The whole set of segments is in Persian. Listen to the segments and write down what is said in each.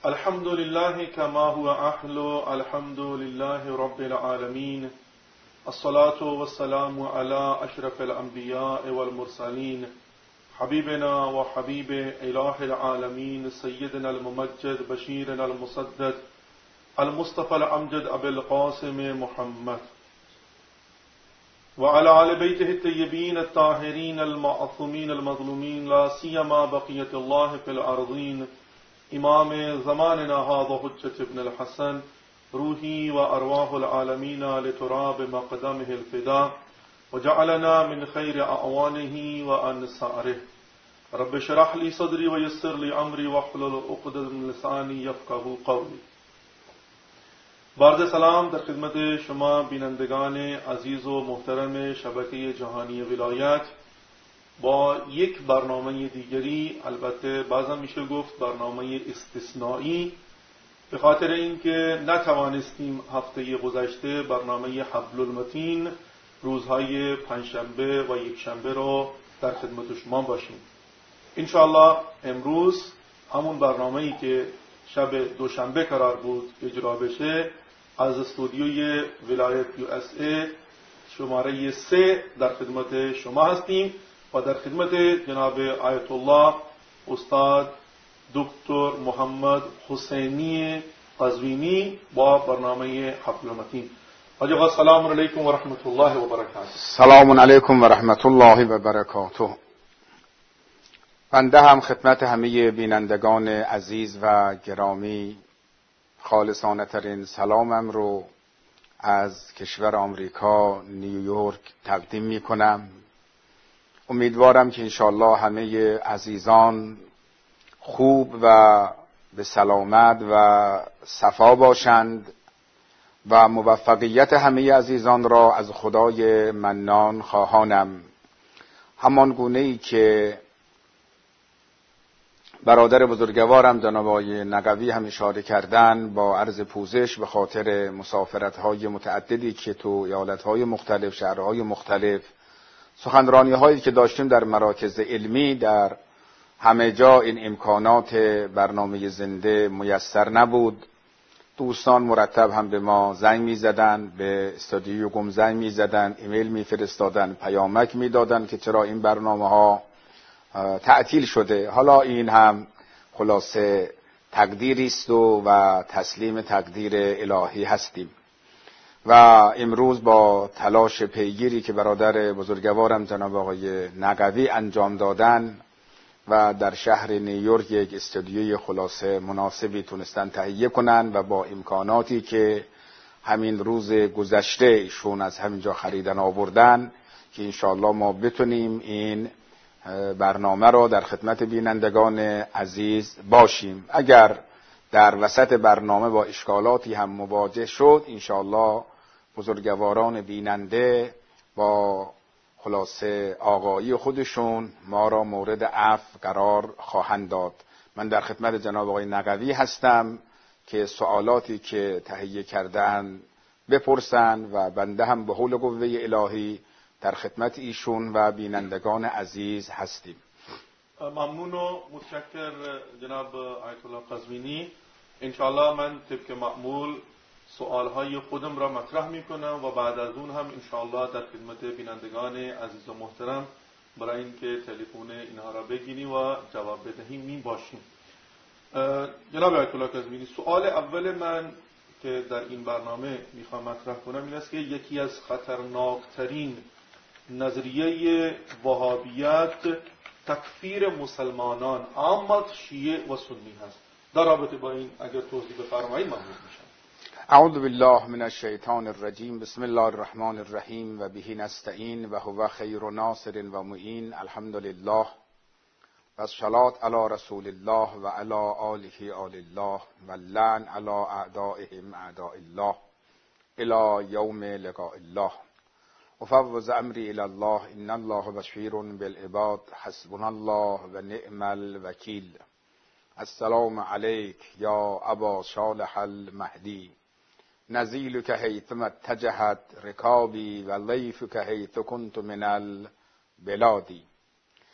الحمد لله كما هو أهل الحمد لله رب العالمين الصلاة والسلام على أشرف الأنبياء والمرسلين حبيبنا وحبيب إله العالمين سيدنا الممجد بشيرنا المسدد المصطفى الأمجد أبي القاسم محمد وعلى آل بيته الطيبين الطاهرين المعصومين المظلومين لا سيما بقية الله في الأرضين إمام زماننا هذا حجة ابن الحسن روحي وأرواح العالمين لتراب مقدمه الفداء وجعلنا من خير أعوانه وأنصاره رب اشرح لي صدري ويسر لي أمري واحلل عقدة من لساني يفقهوا قولي. بارد سلام در خدمت شما بینندگان عزیز و محترم شبکه جهانی ولایت با یک برنامه دیگری، البته بعضا میشه گفت برنامه استثنایی، به خاطر اینکه نتوانستیم هفته گذشته برنامه حبل المتین روزهای پنجشنبه و یکشنبه رو در خدمت شما باشیم. انشاءالله امروز همون برنامه‌ای که شب دوشنبه قرار بود اجرا بشه از استودیوی ولایت USA شماره 3 در خدمت شما هستیم و در خدمت جناب آیت الله استاد دکتر محمد حسینی قزوینی با برنامه حبل المتین. آقا سلام علیکم و رحمت الله و برکاته. سلام علیکم و رحمت الله و برکاته. بنده هم خدمت همه بینندگان عزیز و گرامی خالصانه ترین سلامم رو از کشور آمریکا نیویورک تقدیم می کنم. امیدوارم که انشاءالله همه عزیزان خوب و به سلامت و صفا باشند و موفقیت همه عزیزان را از خدای منان خواهانم. همان گونه‌ای که برادر بزرگوارم جناب آقای نقوی هم اشاره کردن با عرض پوزش به خاطر مسافرت‌های متعددی که تو ایالت‌های مختلف، شهرهای مختلف، سخنرانی‌هایی که داشتیم در مراکز علمی، در همه جا این امکانات برنامه زنده میسر نبود. دوستان مرتب هم به ما زنگ می‌زدن، به استودیو گم زنگ می‌زدن، ایمیل می‌فرستادن، پیامک می‌دادن که چرا این برنامه‌ها تعطیل شده. حالا این هم خلاصه تقدیری است و تسلیم تقدیر الهی هستیم. و امروز با تلاش پیگیری که برادر بزرگوارم جناب آقای نقوی انجام دادن و در شهر نیویورک یک استودیوی خلاصه مناسبی تونستن تهیه کنن و با امکاناتی که همین روز گذشته ایشون از همینجا خریدن آوردن که انشاءالله ما بتونیم این برنامه را در خدمت بینندگان عزیز باشیم. اگر در وسط برنامه با اشکالاتی هم مواجه شد، انشاءالله بزرگواران بیننده با خلاصه آگاهی خودشون ما را مورد عفو قرار خواهند داد. من در خدمت جناب آقای نقوی هستم که سوالاتی که تهیه کردن بپرسن و بنده هم به حول قوه الهی در خدمت ایشون و بینندگان عزیز هستیم. ممنون و متشکر جناب آیت الله قزوینی. انشاءالله من طبق معمول سوالهای خودم را مطرح میکنم و بعد از اون هم انشاءالله در خدمت بینندگان عزیز و محترم برای اینکه تلفن اینها را بگیریم و جواب بدهیم می باشیم. جناب آیت الله قزوینی، سوال اول من که در این برنامه میخوام مطرح کنم این است که یکی از خطرناکترین نظریه وهابیت تکفیر مسلمانان عامت شیعه و سنی هست. در رابطه با این اگر توضیح بفرمایید ممنون میشم. اعوذ بالله من الشیطان الرجیم. بسم الله الرحمن الرحیم و به نستعین و هو خیر ناصر و معین. الحمد لله و الصلاة علی رسول الله و علی آله آل الله و اللعن علی اعدائهم اعداء الله الی یوم لقاء الله. افوض امری الی الله ان الله بشیر بالعباد حسبنا الله و نعم الوکیل. السلام علیک یا ابا صالح المهدی نزیلک حیثما اتجهت رکابی و لیفک حیث کنت من البلادی.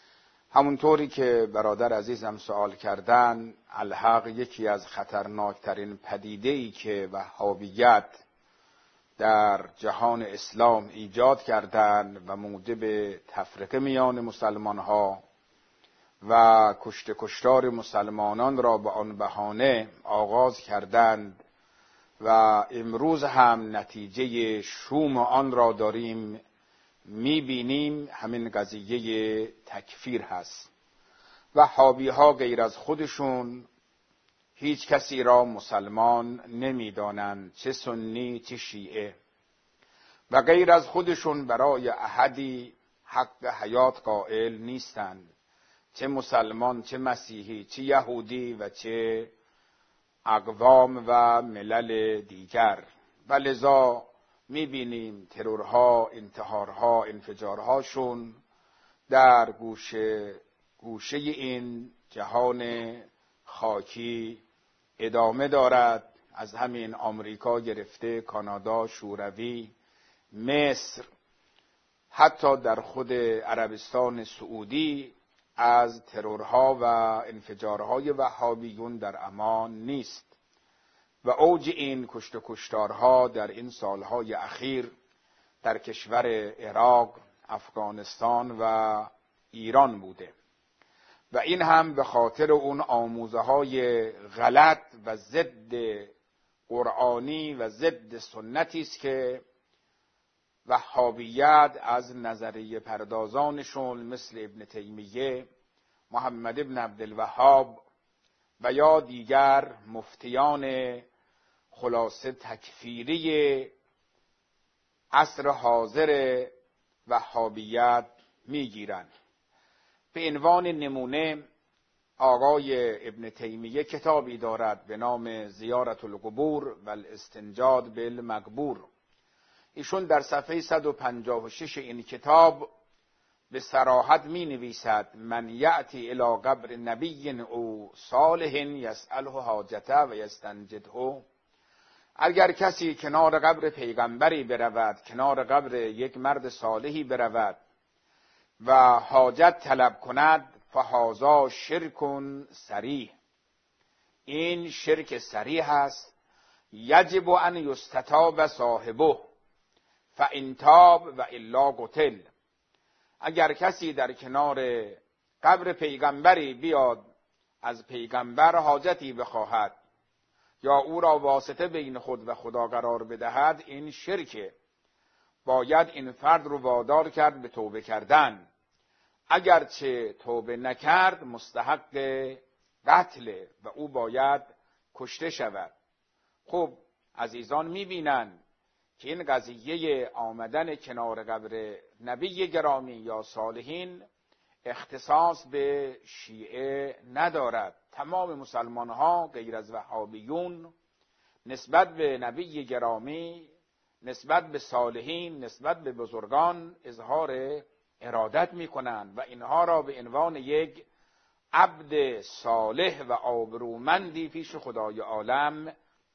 همونطوری که برادر عزیزم سوال کردن، الحق یکی از خطرناکترین پدیده‌ای که وهابیت در جهان اسلام ایجاد کردند و موجب تفرقه میان مسلمان‌ها و کشتار مسلمانان را به آن بهانه آغاز کردند و امروز هم نتیجه شوم آن را داریم می‌بینیم، همین قضیه تکفیر هست. وهابی‌ها غیر از خودشون هیچ کسی را مسلمان نمی‌دانند، چه سنی چه شیعه، و غیر از خودشون برای احدی حق حیات قائل نیستند، چه مسلمان چه مسیحی چه یهودی و چه اقوام و ملل دیگر. و لذا می‌بینیم ترورها، انتحارها، انفجارهاشون در گوشه این جهان خاکی ادامه دارد، از همین آمریکا گرفته کانادا، شوروی، مصر، حتی در خود عربستان سعودی از ترورها و انفجارهای وهابیون در امان نیست. و اوج این کشتارها در این سالهای اخیر در کشور عراق، افغانستان و ایران بوده و این هم به خاطر اون آموزه‌های غلط و ضد قرآنی و ضد سنتی است که وهابیت از نظریه پردازانشون مثل ابن تیمیه، محمد ابن عبدالوهاب و یا دیگر مفتیان خلاصه تکفیری عصر حاضر وهابیت میگیرند. به عنوان نمونه آقای ابن تیمیه کتابی دارد به نام زیارت القبور و الاستنجاد بالمقبور. ایشون در صفحه 156 این کتاب به صراحت می نویسد: من یأتی الی قبر نبی او صالح یسأله حاجته و یستنجده. اگر کسی کنار قبر پیغمبری برود، کنار قبر یک مرد صالحی برود و حاجت طلب کند، فهذا شرک صریح، این شرک صریح است. یجب ان یستتاب صاحبه فان تاب و الا قتل. اگر کسی در کنار قبر پیغمبری بیاد از پیغمبر حاجتی بخواهد یا او را واسطه بین خود و خدا قرار بدهد، این شرکه. باید این فرد رو وادار کرد به توبه کردن. اگرچه توبه نکرد مستحق قتل و او باید کشته شود. خب عزیزان میبینن که این قضیه آمدن کنار قبر نبی گرامی یا صالحین اختصاص به شیعه ندارد. تمام مسلمان ها غیر از وهابیون نسبت به نبی گرامی، نسبت به صالحین، نسبت به بزرگان اظهار ارادت میکنند و اینها را به عنوان یک عبد صالح و آبرومندی پیش خدای عالم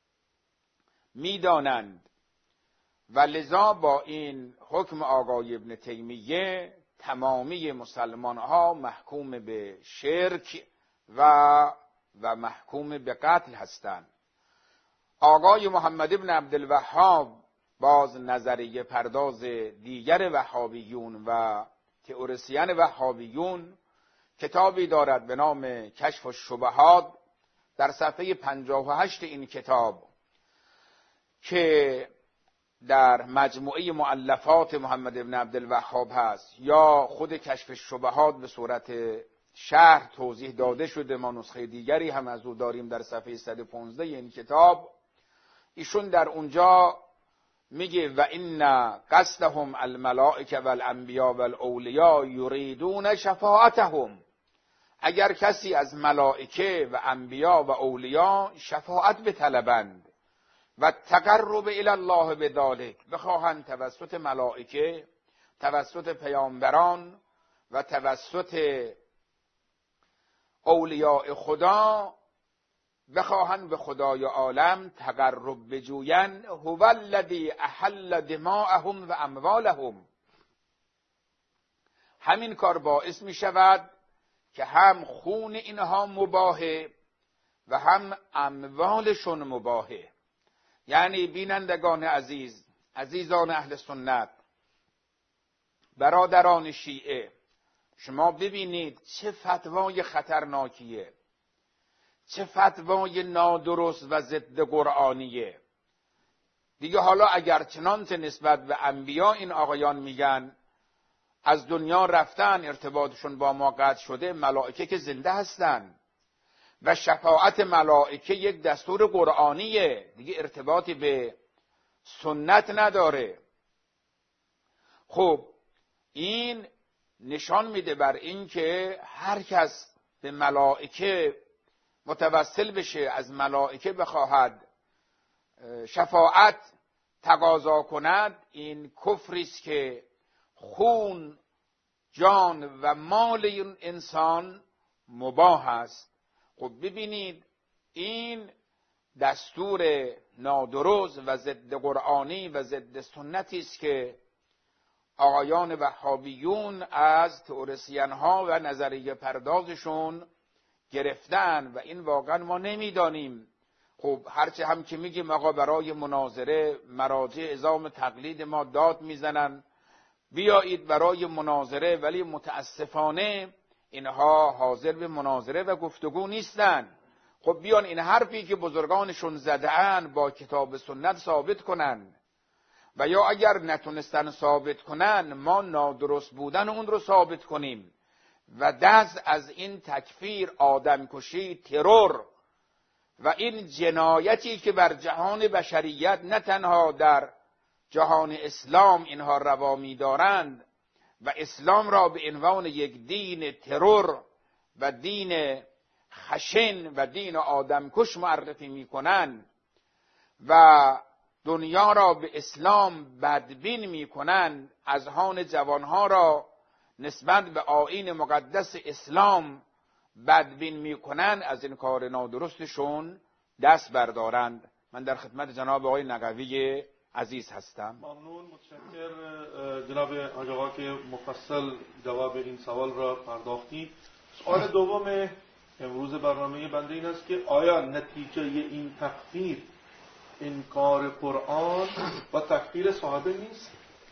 میدانند. و لذا با این حکم آقای ابن تیمیه تمامی مسلمان ها محکوم به شرک و محکوم به قتل هستند. آقای محمد ابن عبدالوهاب باز نظریه پرداز دیگر وهابیون و تئوریسین وهابیون کتابی دارد به نام کشف الشبهات. در صفحه 58 این کتاب که در مجموعه مؤلفات محمد ابن عبدالوهاب هست یا خود کشف الشبهات به صورت شرح توضیح داده شده، ما نسخه دیگری هم از او داریم در صفحه 115 این کتاب، ایشون در اونجا میگه و ان قصدهم الملائکه والانبیاء والاولیاء یریدون شفاعتهم. اگر کسی از ملائکه و انبیا و اولیاء شفاعت بطلبند و تقرب الی الله بذلک، بخواهند توسط ملائکه، توسط پیامبران و توسط اولیاء خدا بخواهند به خدای عالم تقرب بجوین، هو الذی احل دماءهم و اموالهم، همین کار باعث می شود که هم خون اینها مباهه و هم اموالشون مباهه. یعنی بینندگان عزیز، عزیزان اهل سنت، برادران شیعه، شما ببینید چه فتوای خطرناکیه، چه فتوای نادرست و ضد قرآنیه. دیگه حالا اگر چنانچه نسبت به انبیا این آقایان میگن از دنیا رفتن، ارتباطشون با ما قطع شده، ملائکه که زنده هستن و شفاعت ملائکه یک دستور قرآنیه، دیگه ارتباطی به سنت نداره. خب این نشان میده بر این که هر کس به ملائکه متوسل بشه، از ملائکه بخواهد شفاعت تقاضا کند، این کفری است که خون، جان و مال این انسان مباح است. خب ببینید این دستور نادرست و ضد قرآنی و ضد سنتی است که آقایان وهابیون از تئوریسین ها و نظریه پردازشون گرفتن و این واقعا ما نمیدانیم. خب هرچه هم که میگیم آقا برای مناظره مراجع عظام تقلید ما داد میزنن بیایید برای مناظره، ولی متاسفانه اینها حاضر به مناظره و گفتگو نیستن. خب بیان این حرفی که بزرگانشون زده‌اند با کتاب سنت ثابت کنن، و یا اگر نتونستن ثابت کنن ما نادرست بودن اون رو ثابت کنیم و دست از این تکفیر، آدمکشی، ترور و این جنایتی که بر جهان بشریت نه تنها در جهان اسلام اینها روا می‌دارند و اسلام را به عنوان یک دین ترور و دین خشن و دین آدمکش معرفی می‌کنند و دنیا را به اسلام بدبین می‌کنند، اذهان جوانها را نسبت به آیین مقدس اسلام بدبین می‌کنند، از این کار نادرستشون دست بردارند. من در خدمت جناب آقای نقوی عزیز هستم. ممنون، متشکر جناب حاج آقا که مفصل جواب این سوال را پرداختی. سوال دوم امروز برنامه بنده این است که آیا نتیجه این تکفیر انکار قرآن و تکفیر صحابه نیست؟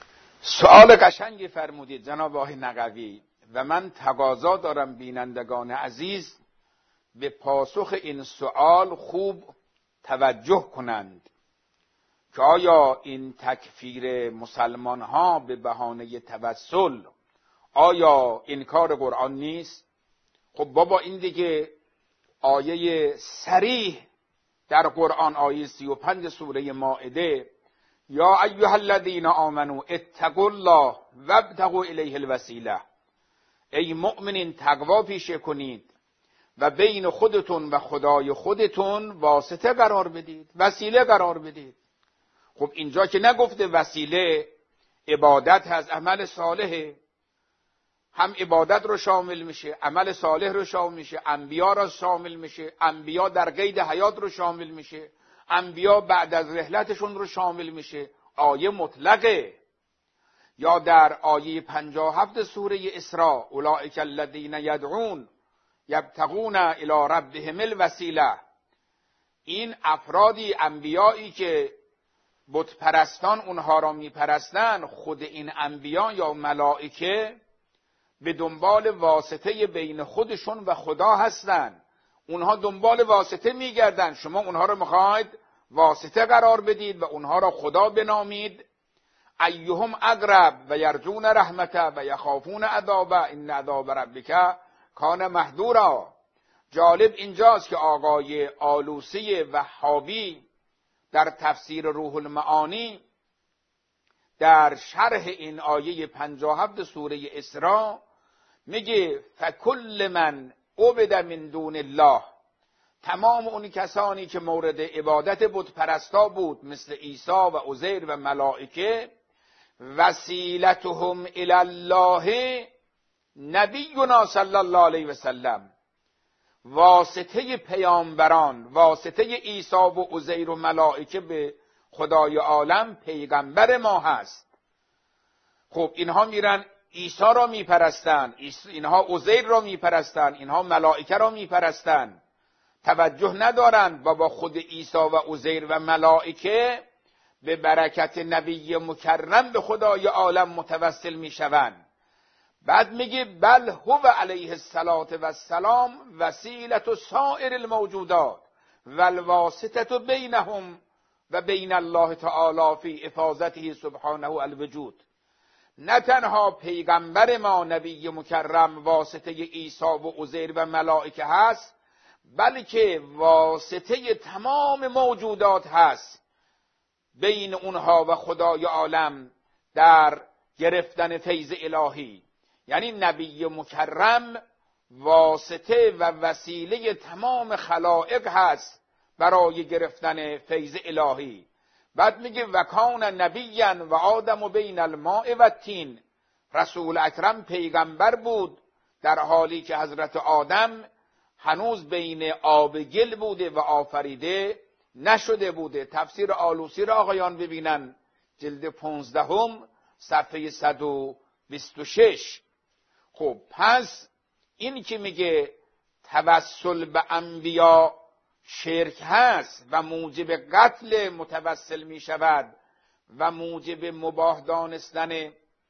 سوال قشنگی فرمودید جناب آقای نقوی و من تقاضا دارم بینندگان عزیز به پاسخ این سوال خوب توجه کنند که آیا این تکفیر مسلمان ها به بهانه توسل آیا انکار قرآن نیست؟ خب بابا این دیگه آیه صریح در قرآن، آیه 35 سوره مائده، یا ایها الذین آمنوا اتقوا الله وابتغوا الیه الوسیله، ای مؤمنین تقوا پیشه کنید و بین خودتون و خدای خودتون واسطه قرار بدید، وسیله قرار بدید. خب اینجا که نگفته وسیله عبادت از عمل صالحه، هم عبادت رو شامل میشه، عمل صالح رو شامل میشه، انبیا رو شامل میشه، انبیا در قید حیات رو شامل میشه، انبیا بعد از رحلتشون رو شامل میشه. آیه مطلقه. یا در آیه 57 سوره اسراء، اولئک الذین یدعون یبتغون الی ربهم الوسیله، این افرادی انبیایی که بت پرستان اونها را میپرستن، خود این انبیا یا ملائکه به دنبال واسطه بین خودشون و خدا هستن. اونها دنبال واسطه میگردن، شما اونها رو میخواید واسطه قرار بدید و اونها را خدا بنامید. ایهم اقرب و یرجون رحمته و یخافون عذابه ان عذاب ربک کان محذورا. جالب اینجاست که آقای آلوسی وهابی در تفسیر روح المعانی در شرح این آیه 57 سوره اسراء میگه فکل من عبد من دون الله، تمام اون کسانی که مورد عبادت بت پرستا بود مثل عیسی و عزیر و ملائکه، وسیلتهم الی الله نبینا صلی الله علیه و سلم، واسطه پیامبران، واسطه عیسی و عزیر و ملائکه به خدای عالم پیغمبر ما هست. خب اینها میرن عیسی را میپرستند، اینها عزیر را میپرستند، اینها ملائکه را میپرستند، توجه ندارند و با خود عیسی و عزیر و ملائکه به برکت نبی مکرم به خدای عالم متوسل میشوند. بعد میگه بل هو علیه الصلاة و السلام وسیلة سائر الموجودات والواسطة بینهم و بین الله تعالی فی افاضته سبحانه الوجود. نه تنها پیغمبر ما نبی مکرم واسطه عیسی و عزیر و ملائکه هست، بلکه واسطه تمام موجودات هست بین اونها و خدای عالم در گرفتن فیض الهی. یعنی نبی مکرم واسطه و وسیله تمام خلائق هست برای گرفتن فیض الهی. بعد میگه وکان نبیا و آدم بین الماء و الطین. رسول اکرم پیغمبر بود در حالی که حضرت آدم هنوز بین آب گل بوده و آفریده نشده بوده. تفسیر آلوسی را آقایان ببینن، جلد 15 صفحه 126. خب پس این که میگه توسل به انبیا شرک هست و موجب قتل متوسل میشود و موجب مباح دانستن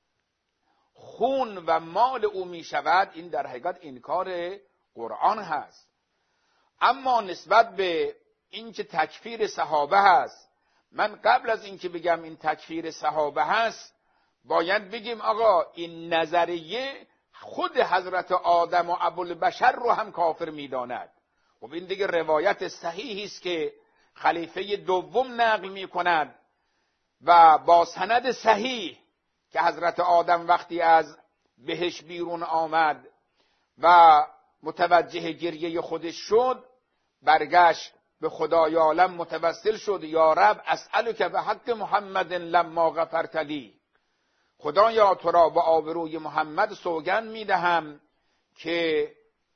خون و مال او میشود، این در حقیقت انکار قرآن هست. اما نسبت به اینکه تکفیر صحابه هست، من قبل از اینکه بگم این تکفیر صحابه هست باید بگیم آقا این نظریه خود حضرت آدم و ابوالبشر رو هم کافر میداند. خب این دیگه روایت صحیحی است که خلیفه دوم نقل میکند و با سند صحیح که حضرت آدم وقتی از بهشت بیرون آمد و متوجه گریه خودش شد، برگشت به خدای عالم متوسل شد، یا رب اسألک به حق محمد لما غفرت لی. خدایا تو را با آبروی محمد سوگند میدهم که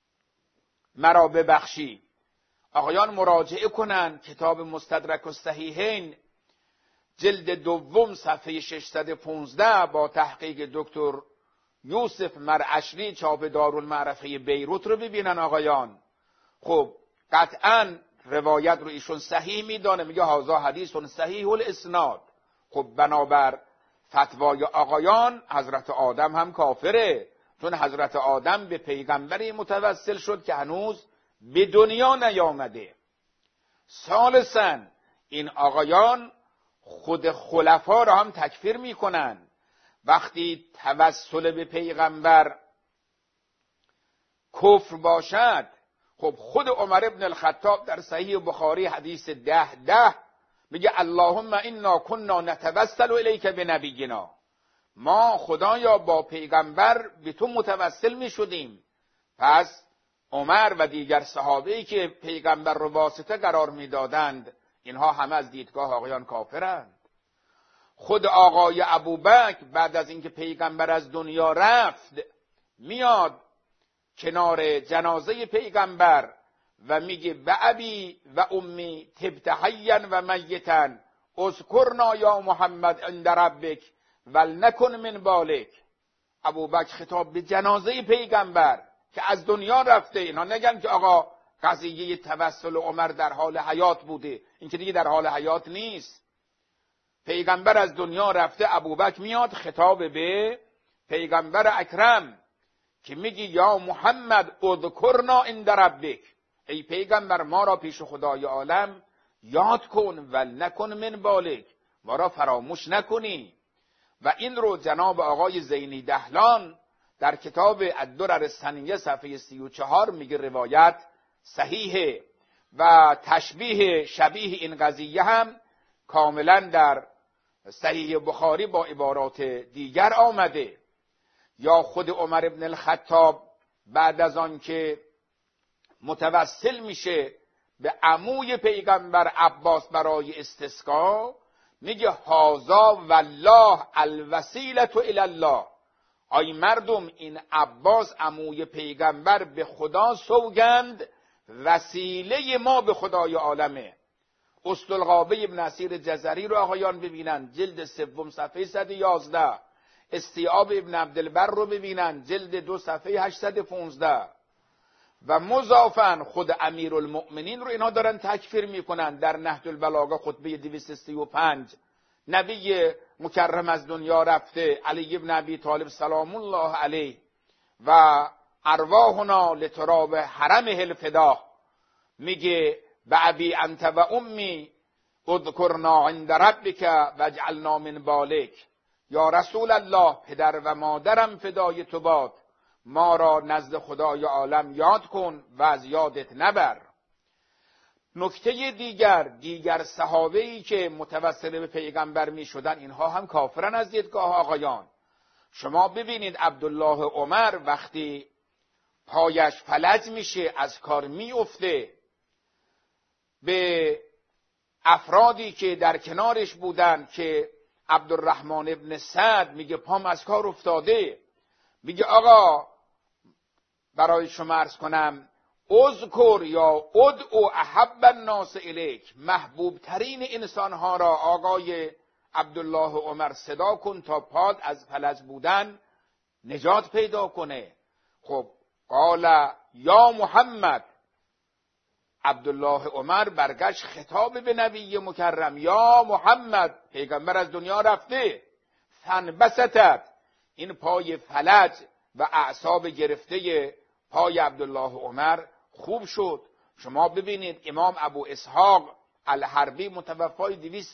مرا ببخشی. آقایان مراجعه کنند کتاب مستدرک الصحیحین جلد 2 صفحه 615 با تحقیق دکتر یوسف مرعشری چاپ دارالمعرفه بیروت رو ببینن آقایان. خب قطعا روایت رو ایشون صحیح میدانه، میگه هذا حدیث صحیح الاسناد. خب بنابر فتوای آقایان حضرت آدم هم کافره، چون حضرت آدم به پیغمبری متوسل شد که هنوز به دنیا نیامده. ثالثاً این آقایان خود خلفا را هم تکفیر میکنن. وقتی توسل به پیغمبر کفر باشد، خب خود عمر ابن الخطاب در صحیح بخاری حدیث 10:10 میگه اللهم انا كنا نتوسل الیک بنبینا. ما خدایا با پیغمبر به تو متوسل میشدیم. پس عمر و دیگر صحابه‌ای که پیغمبر رو واسطه قرار میدادند اینها همه از دیدگاه آقایان کافرند. خود آقای ابوبکر بعد از اینکه پیغمبر از دنیا رفت میاد کنار جنازه پیغمبر و میگه و ابی و امی تبت حیا و میتا اذکرنا یا محمد عند ربک ولنکن من بالک. ابوبکر خطاب به جنازه پیغمبر که از دنیا رفته. اینا نگن که آقا قضیه توسل عمر در حال حیات بوده، این که دیگه در حال حیات نیست. پیغمبر از دنیا رفته، ابوبکر میاد خطاب به پیغمبر اکرم که میگی یا محمد اذکرنا عند ربک، ای پیغمبر ما را پیش خدای عالم یاد کن ولنکن من بالک، ما را فراموش نکنی. و این رو جناب آقای زینی دهلان در کتاب الدرر السنیه صفحه 34 میگه روایت صحیحه و تشبیه شبیه این قضیه هم کاملا در صحیح بخاری با عبارات دیگر آمده. یا خود عمر ابن الخطاب بعد از آن که متوسل میشه به عموی پیغمبر عباس برای استسقا میگه هذا والله الوسیله الی الله. آی مردم این عباس عموی پیغمبر به خدا سوگند وسیله ما به خدای عالمه. اسدالغابه ابن اسیر جزری رو آقایان ببینن جلد 3 صفحه 111. استیعاب ابن عبدالبر رو ببینن، جلد 2 صفحه 815. و مضافاً خود امیرالمؤمنین رو اینا دارن تکفیر میکنن. در نهج البلاغه خطبه 235 نبی مکرم از دنیا رفته، علی ابن ابی طالب سلام الله علیه و ارواحنا لتراب حرمه الفدا میگه بابی انت و امی اذکرنا عند ربک واجعلنا من بالک. یا رسول الله، پدر و مادرم فدای تو باد، ما را نزد خدای عالم یاد کن و از یادت نبر. نکته دیگر صحابه‌ای که متوسل به پیغمبر می شدن، اینها هم کافرن از دیدگاه آقایان. شما ببینید عبدالله عمر وقتی پایش فلج میشه، از کار میفته، به افرادی که در کنارش بودن که عبدالرحمن ابن سعد میگه پام از کار افتاده، میگه آقا برای شما عرض کنم اذکر یا ادعو احب الناس الیک، محبوب ترین انسانها را آقای عبدالله عمر صدا کن تا پاد از فلج بودن نجات پیدا کنه. خب قال یا محمد، عبدالله عمر برگشت خطاب به نبی مکرم، یا محمد، پیغمبر از دنیا رفته. فانبسطت، این پای فلج و اعصاب گرفته پای عبدالله عمر خوب شد. شما ببینید امام ابو اسحاق الحربی متوفای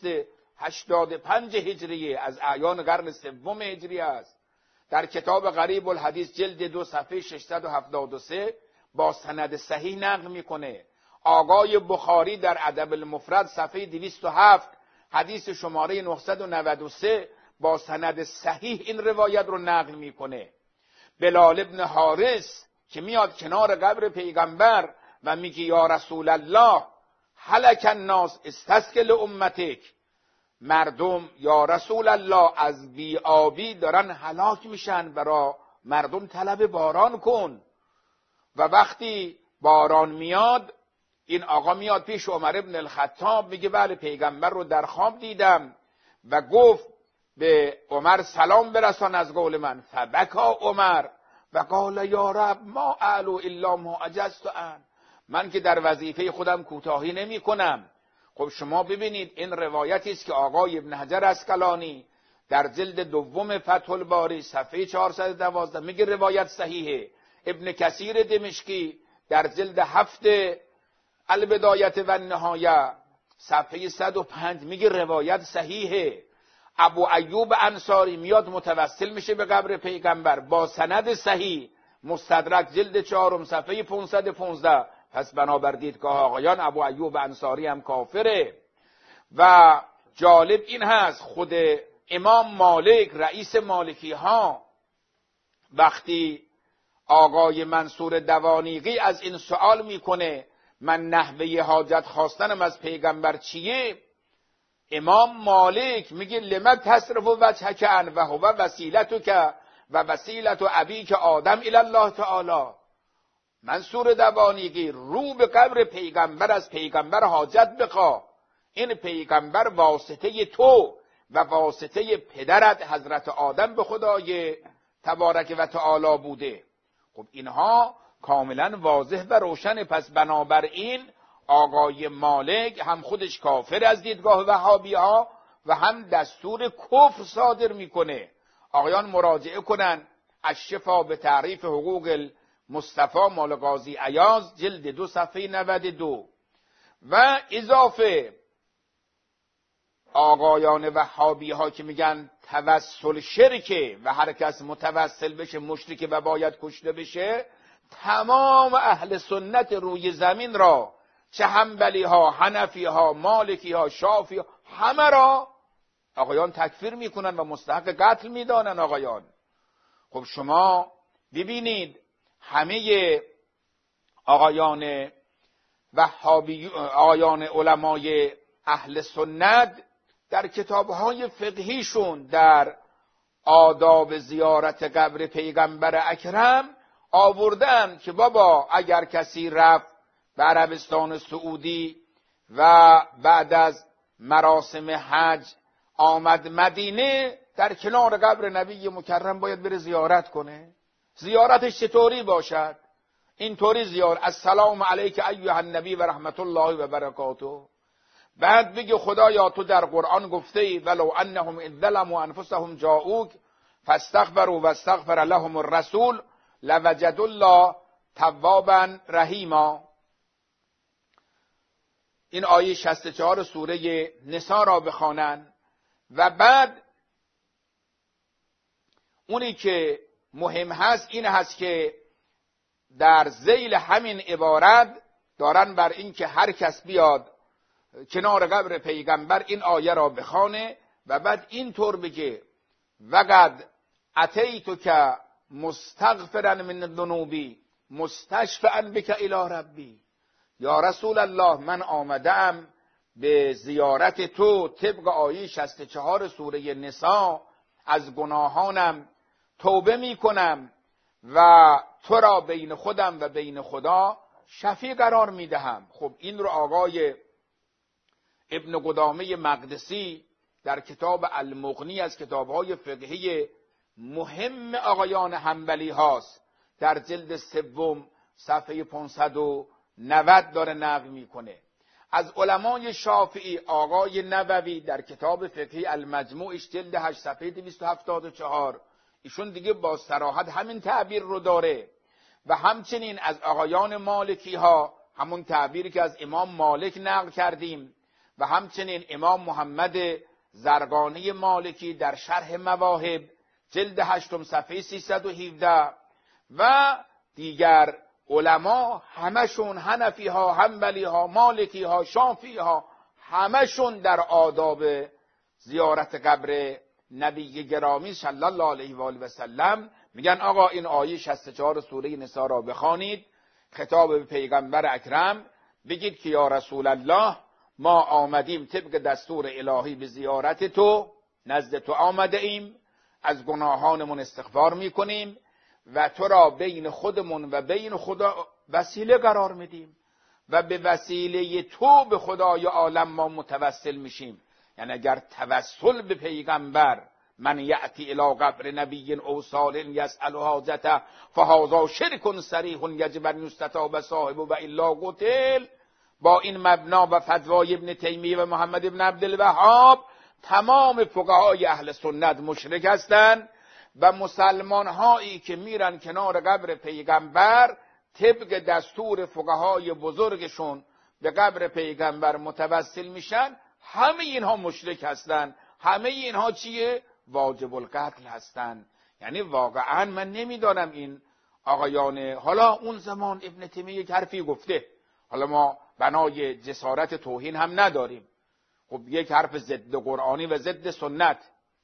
285 هجریه از اعیان قرن سوم هجری است، در کتاب غریب الحدیث جلد 2 صفحه 673 با سند صحیح نقل میکنه. آقای بخاری در ادب المفرد صفحه 207 حدیث شماره 993 با سند صحیح این روایت رو نقل میکنه. بلال ابن حارث که میاد کنار قبر پیغمبر و میگه یا رسول الله هلک الناس استسقی لامتک، مردم یا رسول الله از بی‌آبی دارن هلاک میشن، برای مردم طلب باران کن. و وقتی باران میاد، این آقا میاد پیش عمر ابن الخطاب میگه بله پیغمبر رو در خواب دیدم و گفت به عمر سلام برسان از قول من. فبکا عمر و قال یا رب ما اعلو الا ما عجزت عن، من که در وظیفه خودم کوتاهی نمی کنم. خب شما ببینید این روایتی است که آقای ابن حجر اسقلانی در جلد 2 فتح الباری صفحه 412 میگه روایت صحیحه. ابن کثیر دمشقی در جلد 7 البدایت و النهایه صفحه 105 میگه روایت صحیحه. ابو ایوب انصاری میاد متوسل میشه به قبر پیغمبر با سند صحیح، مستدرک جلد 4 صفحه 515. پس بنابر دیدگاه آقایان ابو ایوب انصاری هم کافره. و جالب این هست خود امام مالک رئیس مالکی ها وقتی آقای منصور دوانیقی از این سوال میکنه من نحوه حاجت خواستنم از پیغمبر چیه، امام مالک میگه لما تصرف وجهک عن و هو وسیلتک و وسیلت ابیک آدم الی الله تعالی. منصور دوانیقی رو به قبر پیغمبر از پیغمبر حاجت بخواه، این پیغمبر واسطه تو و واسطه پدرت حضرت آدم به خدای تبارک و تعالی بوده. خب اینها کاملا واضح و روشن. پس بنابراین آقای مالک هم خودش کافر از دیدگاه وهابی ها و هم دستور کفر صادر میکنه. آقایان مراجعه کنن الشفا به تعریف حقوق مصطفی مال قاضی عیاض جلد 2 صفحه 92. و اضافه آقایان وهابی ها که میگن توسل شرکه و هر کس متوسل بشه مشرکه و باید کشته بشه، تمام اهل سنت روی زمین را، چه حنبلی ها، حنفی ها، مالکی ها، شافعی ها، همه را آقایان تکفیر میکنن و مستحق قتل میدانن آقایان. خب شما ببینید همه آقایان وهابی، آقایان علمای اهل سنت در کتابهای فقهیشون در آداب زیارت قبر پیغمبر اکرم آوردن که بابا اگر کسی رفت به عربستان سعودی و بعد از مراسم حج آمد مدینه، در کنار قبر نبی مکرم باید بره زیارت کنه؟ زیارتش چطوری باشد؟ اینطوری زیارت السلام علیک ایها النبی و رحمت الله و برکاته. بعد بگی خدایا تو در قرآن گفته ای ولو انهم اذ ظلموا انفسهم جاءوک فاستغفروا واستغفر لهم الرسول لوجدوا الله توابا رحیما. این آیه 64 سوره نساء را بخوانند. و بعد اونی که مهم هست این هست که در ذیل همین عبارت دارن بر این که هر کس بیاد کنار قبر پیغمبر این آیه را بخوانه و بعد اینطور بگه وقد اتیتک مستغفرا من ذنوبی مستشفعا بک الی ربی. یا رسول الله من آمدم به زیارت تو طبق آیه 64 سوره نساء از گناهانم توبه می کنم و تو را بین خودم و بین خدا شفیع قرار می دهم. خب این رو آقای ابن قدامه مقدسی در کتاب المغنی از کتابهای فقهی مهم آقایان حنبلی هاست در جلد 3 صفحه 590 داره نقل میکنه. از علمای شافعی آقای نووی در کتاب فقهی المجموعش جلد 8 صفحه 274 ایشون دیگه با صراحت همین تعبیر رو داره. و همچنین از آقایان مالکی ها همون تعبیری که از امام مالک نقل کردیم و همچنین امام محمد زرقانی مالکی در شرح مواهب جلد 8 صفحه 317 و دیگر علما همشون حنفی ها، حنبلی ها، مالکی ها، شافعی ها همشون در آداب زیارت قبر نبی گرامی صلی الله علیه و آله و سلم میگن آقا این آیه 64 سوره نساء را بخوانید، خطاب به پیغمبر اکرم، بگید که یا رسول الله ما آمدیم طبق دستور الهی به زیارت تو، نزد تو آمده ایم، از گناهانمون استغفار میکنیم و تو را بین خودمون و بین خدا وسیله قرار میدیم و به وسیله تو به خدای عالم ما متوسل میشیم. یعنی اگر توسل به پیغمبر من یأتی الی قبر نبی او صالح یسأل حاجته فهذا شرک صریح یجب ان یستتاب صاحبه و الا قتل، با این مبنا و فتوای ابن تیمیه و محمد ابن عبدالوهاب تمام فقهای اهل سنت مشرک هستند و مسلمان هایی که میرن کنار قبر پیغمبر طبق دستور فقهای بزرگشون به قبر پیغمبر متوسل میشن، همه اینها مشرک هستند. همه اینها چیه؟ واجب القتل هستند. یعنی واقعا من نمیدانم این آقایان، حالا اون زمان ابن تیمیه یک حرفی گفته، حالا ما بنای جسارت توهین هم نداریم، خب یک حرف ضد قرآنی و ضد سنت.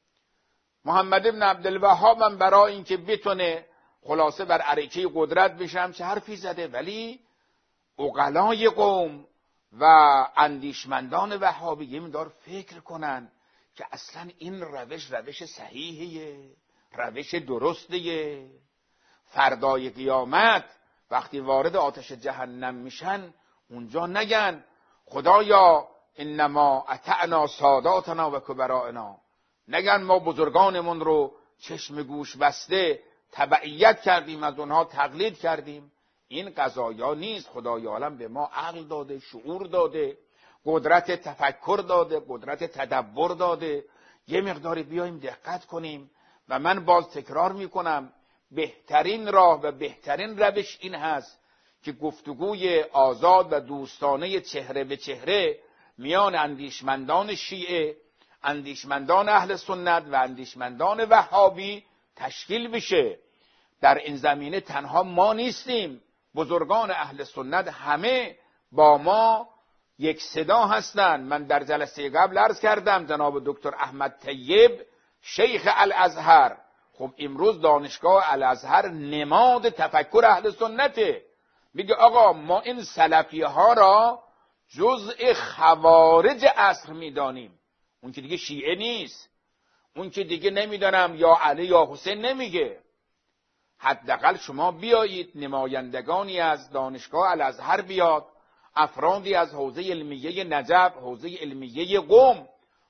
محمد ابن عبدالوهاب هم برای اینکه بتونه خلاصه بر عریکه قدرت بشم چه حرفی زده، ولی عقلای قوم و اندیشمندان وهابیه می‌دار فکر کنن که اصلا این روش صحیحیه، روش درستیه. فردای قیامت وقتی وارد آتش جهنم میشن اونجا نگن خدایا انما اطعنا ساداتنا و کبرائنا، نگن ما بزرگانمون رو چشم گوش بسته تبعیت کردیم، از اونها تقلید کردیم. این قضایا نیست. خدای عالم به ما عقل داده، شعور داده، قدرت تفکر داده، قدرت تدبر داده. یه مقداری بیایم دقت کنیم. و من باز تکرار میکنم بهترین راه و بهترین روش این هست که گفتگوی آزاد و دوستانه چهره به چهره میان اندیشمندان شیعه، اندیشمندان اهل سنت و اندیشمندان وهابی تشکیل بشه. در این زمینه تنها ما نیستیم، بزرگان اهل سنت همه با ما یک صدا هستند. من در جلسه قبل عرض کردم جناب دکتر احمد طیب شیخ الازهر، خب امروز دانشگاه الازهر نماد تفکر اهل سنته، میگه آقا ما این سلفی ها را جزء خوارج عصر میدانیم. اون که دیگه شیعه نیست، اون که دیگه نمیدانم یا علی یا حسین نمیگه. حداقل شما بیایید نمایندگانی از دانشگاه الازهر بیاد، افرادی از حوزه علمیه نجف، حوزه علمیه قم،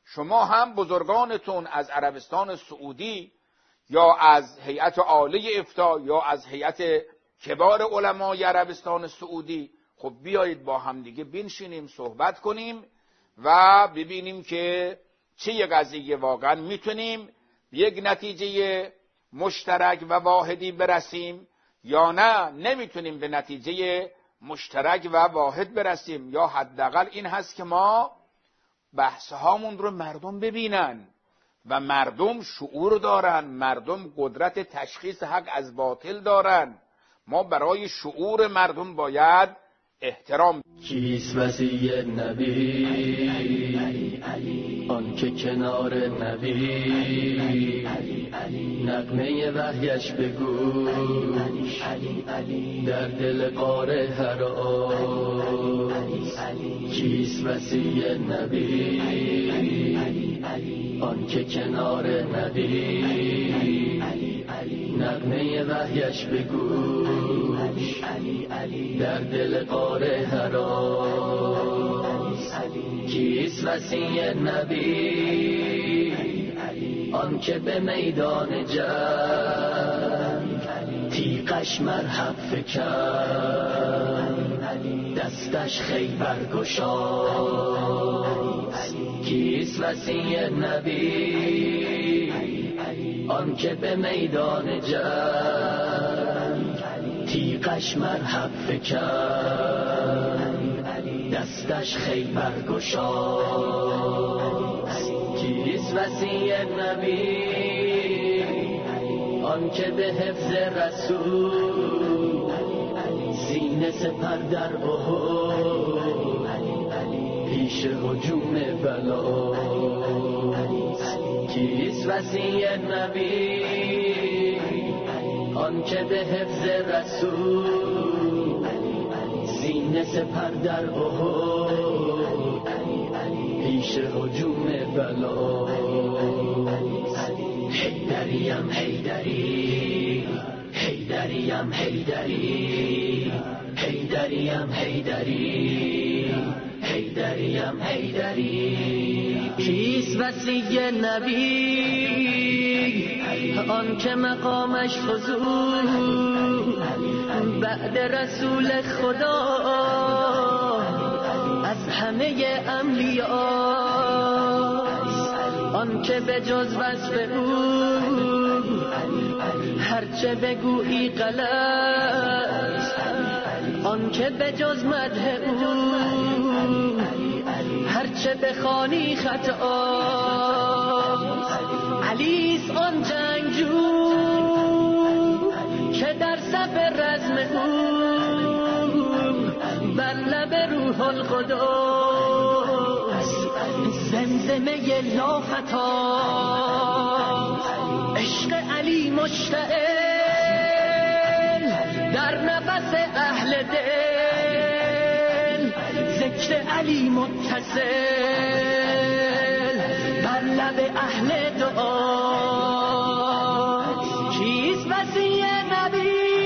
شما هم بزرگانتون از عربستان سعودی یا از هیئت عالی افتاء یا از هیئت کبار علمای عربستان سعودی، خب بیایید با هم دیگه بنشینیم صحبت کنیم و ببینیم که چه یک قضیه واقعا میتونیم یک نتیجه مشترک و واحدی برسیم یا نه نمیتونیم به نتیجه مشترک و واحد برسیم، یا حداقل این هست که ما بحث هامون رو مردم ببینن و مردم شعور دارن، مردم قدرت تشخیص حق از باطل دارن. ما برای شعور مردم باید احترام. کیست وصی نبی آن که کنار نبی نغمه وحیش بگو در دل غار حرا. کیست وصی نبی آن که کنار نبی نغمه وحیش بگو در دل غار حرا. کیست وصی نبی آن که به میدان جنگ تیغش مرحب فکن دستش خیبر گشاد. کیست وصی نبی آن که به میدان جنگ تیغش مرحب فکن دستش خیبر گشاد. کیست وصی نبی آن که به حفظ رسول سینه سپر در احد پیش هجوم بلا. کیست وصی نبی آن که به حفظ رسول سینه سپر در احد پیش هجوم بلا. حیدریم حیدری حیدریم حیدری حیدریم حیدری حیدریم حیدری. کیست وصی نبی آن که مقامش فضول بعد رسول خدا از همه انبیاء. آن که به جز وصف او هرچه بگویی غلط، آن که به جز مدح او هرچه بخوانی خطا. علیست آن جنگجو که در صف رزم او بر لب روح القدس زمزمه لا خطا. عشق علی مشتعل در نفس اهل دل، ذکر علی متصل بر لب اهل دعا. کیست وصی نبی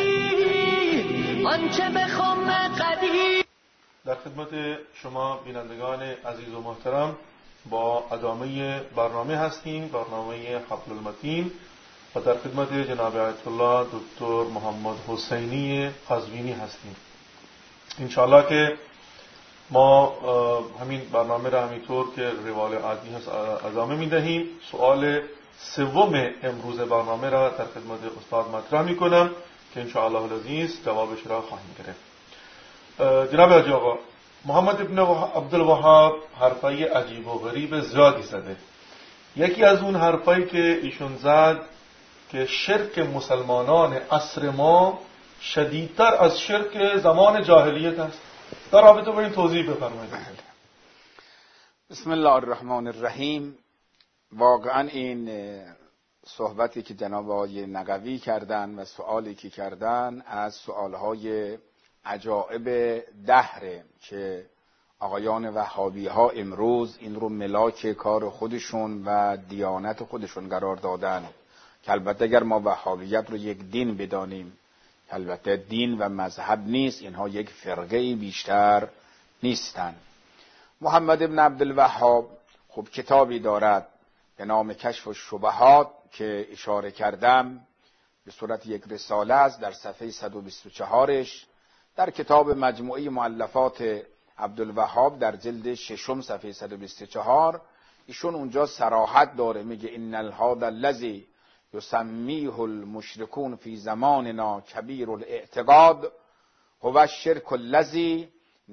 آنچه به خم قدیم. در خدمت شما بینندگان عزیز و محترم با ادامه برنامه هستیم، برنامه حبل المتین، و در خدمت جناب آیت الله دکتر محمد حسینی قزوینی هستیم. انشاءالله که ما همین برنامه را همینطور که روال عادی هست ادامه میدهیم. سوال سوم امروز برنامه را در خدمت استاد مطرح میکنم که انشاءالله العزیز جوابش را خواهیم گرفت. جناب حاجی آقا، محمد ابن عبدالوهاب حرفای عجیب و غریب زیادی زده. یکی از اون حرفایی که ایشون زد که شرک مسلمانان عصر ما شدیدتر از شرک زمان جاهلیت است. در رابطه با این توضیح بفرمایید. بسم الله الرحمن الرحیم. واقعا این صحبتی که جناب آقای نقوی کردن و سوالی که کردن از سوالهای عجائب دهره که آقایان وهابی ها امروز این رو ملاک کار خودشون و دیانت خودشون قرار دادن، که البته اگر ما وهابیت رو یک دین بدانیم، البته دین و مذهب نیست، اینها یک فرقه بیشتر نیستن. محمد ابن عبدالوهاب خب کتابی دارد به نام کشف الشبهات که اشاره کردم، به صورت یک رساله است، در صفحه 124ش در کتاب مجموعه مؤلفات عبدالوهاب در جلد 6 صفحه 124 ایشون اونجا صراحت داره، میگه ان هذا الذی یسمیه المشرکون فی زماننا کبیر الاعتقاد هو الشرک الذی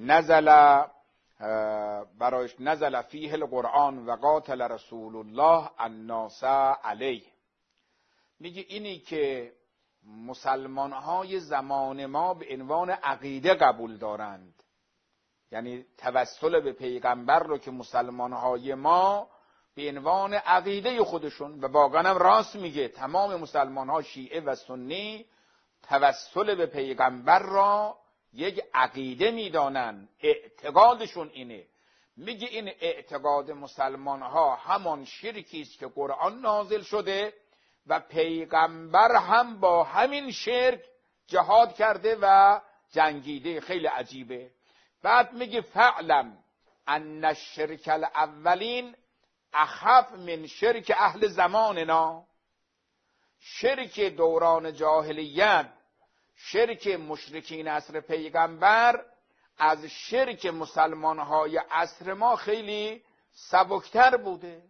نزل فیه القرآن و قاتل رسول الله الناس علیه. میگه اینی که مسلمانهای زمان ما به عنوان عقیده قبول دارند، یعنی توسل به پیغمبر رو که مسلمانهای ما به عنوان عقیده خودشون، و واقعا هم راست میگه، تمام مسلمانها شیعه و سنی توسل به پیغمبر را یک عقیده میدانن، اعتقادشون اینه. میگه این اعتقاد مسلمانها همان شرکی است که قرآن نازل شده و پیغمبر هم با همین شرک جهاد کرده و جنگیده. خیلی عجیبه. بعد میگه فعلم ان الشرک الاولین اخف من شرک اهل زماننا. شرک دوران جاهلیت، شرک مشرکین عصر پیغمبر از شرک مسلمانهای عصر ما خیلی سبکتر بوده.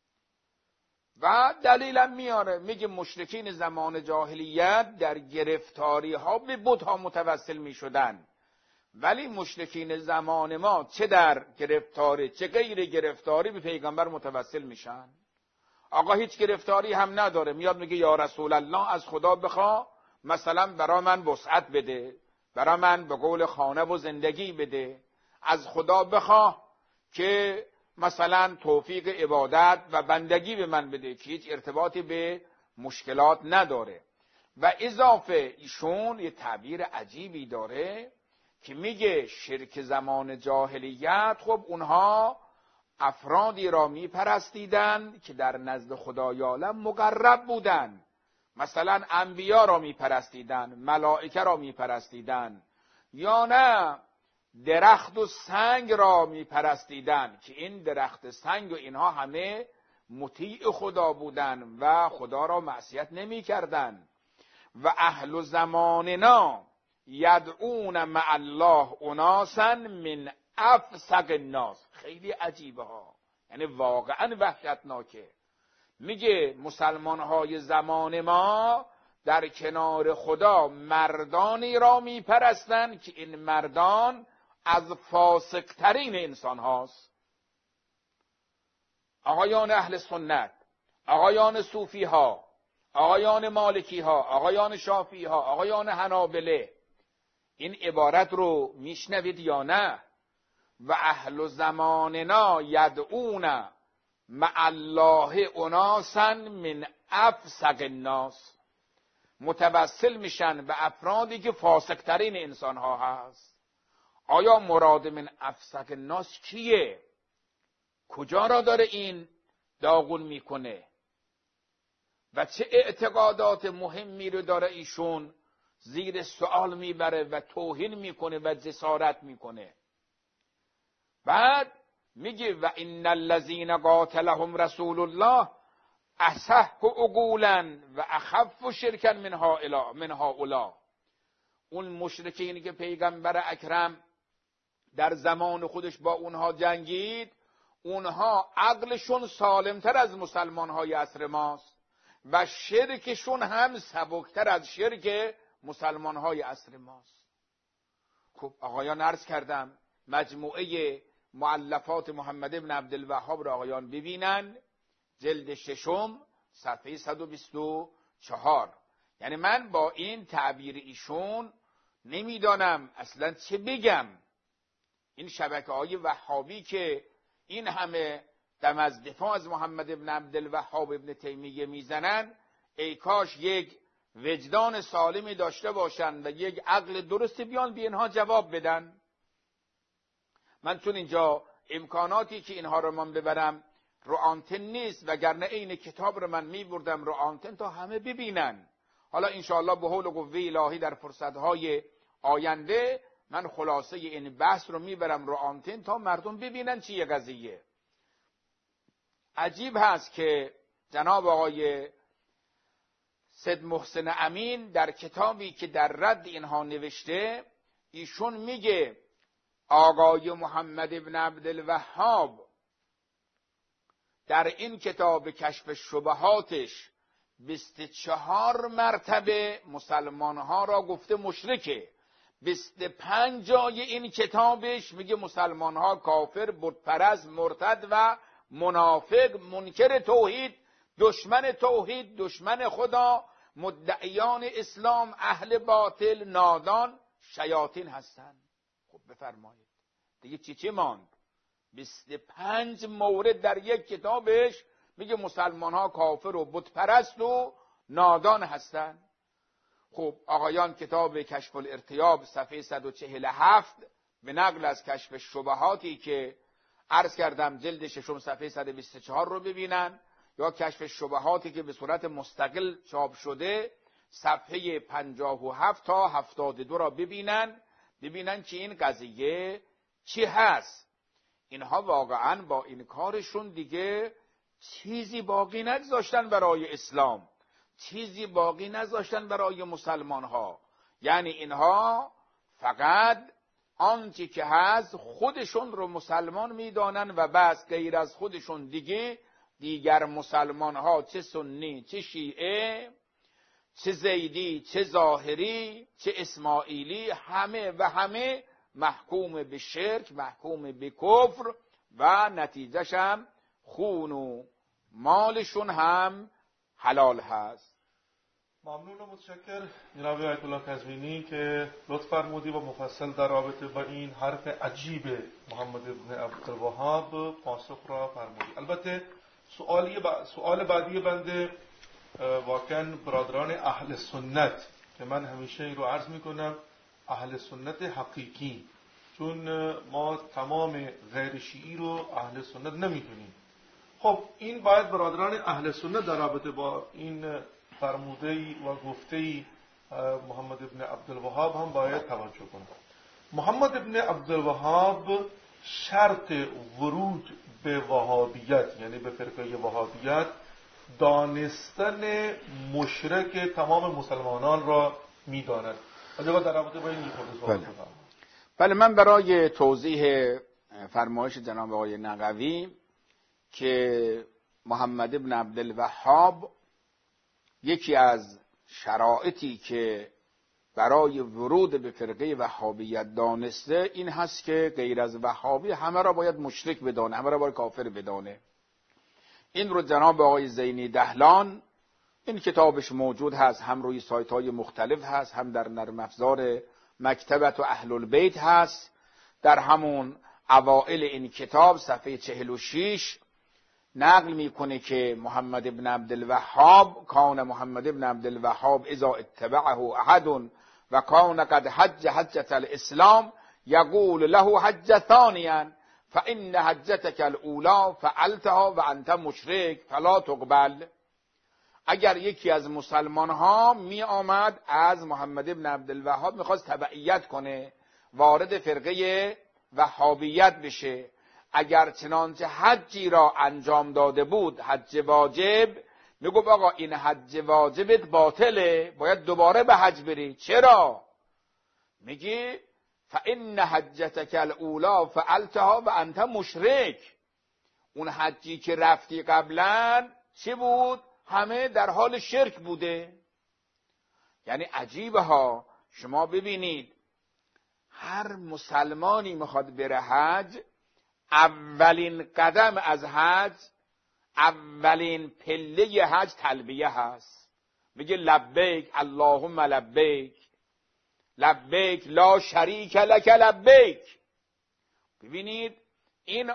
و دلیلم میاره، میگه مشرکین زمان جاهلیت در گرفتاری ها به بت‌ها متوسل میشدن، ولی مشرکین زمان ما چه در گرفتاری چه غیر گرفتاری به پیغمبر متوسل میشن. آقا هیچ گرفتاری هم نداره، میاد میگه یا رسول الله از خدا بخوا مثلا برا من وسعت بده، برا من به قول خانه و زندگی بده، از خدا بخوا که مثلا توفیق عبادت و بندگی به من بده، که هیچ ارتباطی به مشکلات نداره. و اضافه ایشون یه تعبیر عجیبی داره که میگه شرک زمان جاهلیت، خب اونها افرادی را میپرستیدن که در نزد خدای عالم مقرب بودن، مثلا انبیا را میپرستیدن، ملائکه را میپرستیدن، یا نه درخت و سنگ را میپرستیدن که این درخت سنگ و اینها همه مطیع خدا بودن و خدا را معصیت نمیکردن. و اهل زماننا یدعون مع الله اناسا من افسق الناس. خیلی عجیبه ها، یعنی واقعا وحشتناکه. میگه مسلمانهای زمان ما در کنار خدا مردانی را میپرستن که این مردان از فاسقترین انسان هاست. آقایان اهل سنت، آقایان صوفی ها، آقایان مالکی ها، آقایان شافعی ها، آقایان حنابله، این عبارت رو میشنوید یا نه؟ و اهل زماننا یدعون مع الله اناسا من افسق الناس. متوسل میشن به افرادی که فاسقترین انسان ها هست. آیا مراد من افسق الناس کیه؟ کجا را داره این داغون میکنه و چه اعتقادات مهمی رو داره ایشون زیر سوال میبره و توهین میکنه و جسارت میکنه؟ بعد میگه و ان الذین قاتلهم رسول الله اصح عقولا و اخف شرکا من هؤلاء. اون مشرکینی که پیغمبر اکرم در زمان خودش با اونها جنگید، اونها عقلشون سالمتر از مسلمانهای عصر ماست و شرکشون هم سبکتر از شرک مسلمانهای عصر ماست. خب آقایان عرض کردم مجموعه مؤلفات محمد بن عبدالوهاب را آقایان ببینن، جلد 6 صفحه 124. یعنی من با این تعبیر ایشون نمیدانم اصلا چه بگم. این شبکه‌های وهابی که این همه دم از دفاع از محمد بن عبدالوهاب ابن تیمیه میزنن، ای کاش یک وجدان سالمی داشته باشند و یک عقل درست بیان به اینها جواب بدن. من چون اینجا امکاناتی که اینها رو من ببرم رو آنتن نیست، وگرنه این کتاب رو من میبردم رو آنتن تا همه ببینن. حالا انشاءالله به حول و قوه الهی در فرصتهای آینده من خلاصه این بحث رو میبرم رو آنتن تا مردم ببینن چیه قضیه. عجیب هست که جناب آقای سید محسن امین در کتابی که در رد اینها نوشته، ایشون میگه آقای محمد ابن عبدالوهاب در این کتاب کشف شبهاتش 24 مرتبه مسلمانها را گفته مشرکه. 25 جای این کتابش میگه مسلمانها کافر، بتپرست، مرتد و منافق، منکر توحید، دشمن توحید، دشمن خدا، مدعیان اسلام، اهل باطل، نادان، شیاطین هستند. خب بفرمایید دیگه چی ماند؟ 25 مورد در یک کتابش میگه مسلمان ها کافر و بتپرست و نادان هستند. خب آقایان کتاب کشف الارتیاب صفحه 147 به نقل از کشف شبهاتی که عرض کردم جلد ششم صفحه 124 رو ببینن، یا کشف شبهاتی که به صورت مستقل چاپ شده صفحه 57 تا 72 را ببینن که این قضیه چی هست. اینها واقعا با این کارشون دیگه چیزی باقی نگذاشتن برای اسلام، چیزی باقی نذاشتن برای مسلمان ها. یعنی اینها فقط آنچه که هست خودشون رو مسلمان میدانن و بس، غیر از خودشون دیگر مسلمان ها، چه سنی، چه شیعه، چه زیدی، چه ظاهری، چه اسماعیلی، همه محکوم به شرک، محکوم به کفر و نتیجهش هم خون و مالشون هم حلال هست. ممنون و متشکر جناب آیت الله کظمینی که لطف فرمودی و مفصل در رابطه با این حرف عجیب محمد ابن عبدالوهاب پاسخ را فرمودی. البته سوال بعدی بنده واقعا برادران اهل سنت که من همیشه این رو عرض میکنم، اهل سنت حقیقی، چون ما تمام غیر شیعی رو اهل سنت نمیدونیم. خب این باید برادران اهل سنت در رابطه با این فرموده‌ای و گفته‌ای محمد ابن عبدالوهاب هم باید توجه کنند. محمد ابن عبدالوهاب شرط ورود به وهابیت، یعنی به فرقه وهابیت، دانستن مشرک تمام مسلمانان را می‌داند. اجازه در رابطه با این خود بله، من برای توضیح فرمایش جناب آقای نقوی که محمد ابن عبدالوهاب یکی از شرایطی که برای ورود به فرقه وهابیت دانسته این هست که غیر از وهابی همه را باید مشرک بدانه، همه را باید کافر بدانه. این رو جناب آقای زینی دهلان، این کتابش موجود هست، هم روی سایت های مختلف هست، هم در نرم افزار مکتبت و اهل البیت هست. در همون اوائل این کتاب صفحه 46 نقل میکنه که محمد ابن عبدالوهاب کان محمد ابن عبدالوهاب اذا اتبعه احد و کان قد حج حجة الاسلام یقول له حج ثانیا فان حجتك الاولى فعلتها و انت مشرک فلا تقبل. اگر یکی از مسلمان ها می آمد از محمد ابن عبدالوهاب میخواست تبعیت کنه، وارد فرقه وهابیت بشه، اگر چنانچه حجی را انجام داده بود، حج واجب، میگفت آقا این حج واجبت باطله، باید دوباره به حج بری. چرا؟ میگی فان حجتک الاولی فعلتها و انت مشرک. اون حجی که رفتی قبلا چی بود؟ همه در حال شرک بوده. یعنی عجیبه ها، شما ببینید هر مسلمانی میخواد بره حج، اولین قدم از حج، اولین پله حج تلبیه هست. میگه لبیک اللهم لبیک، لبیک لا شریک لک لبیک. ببینید این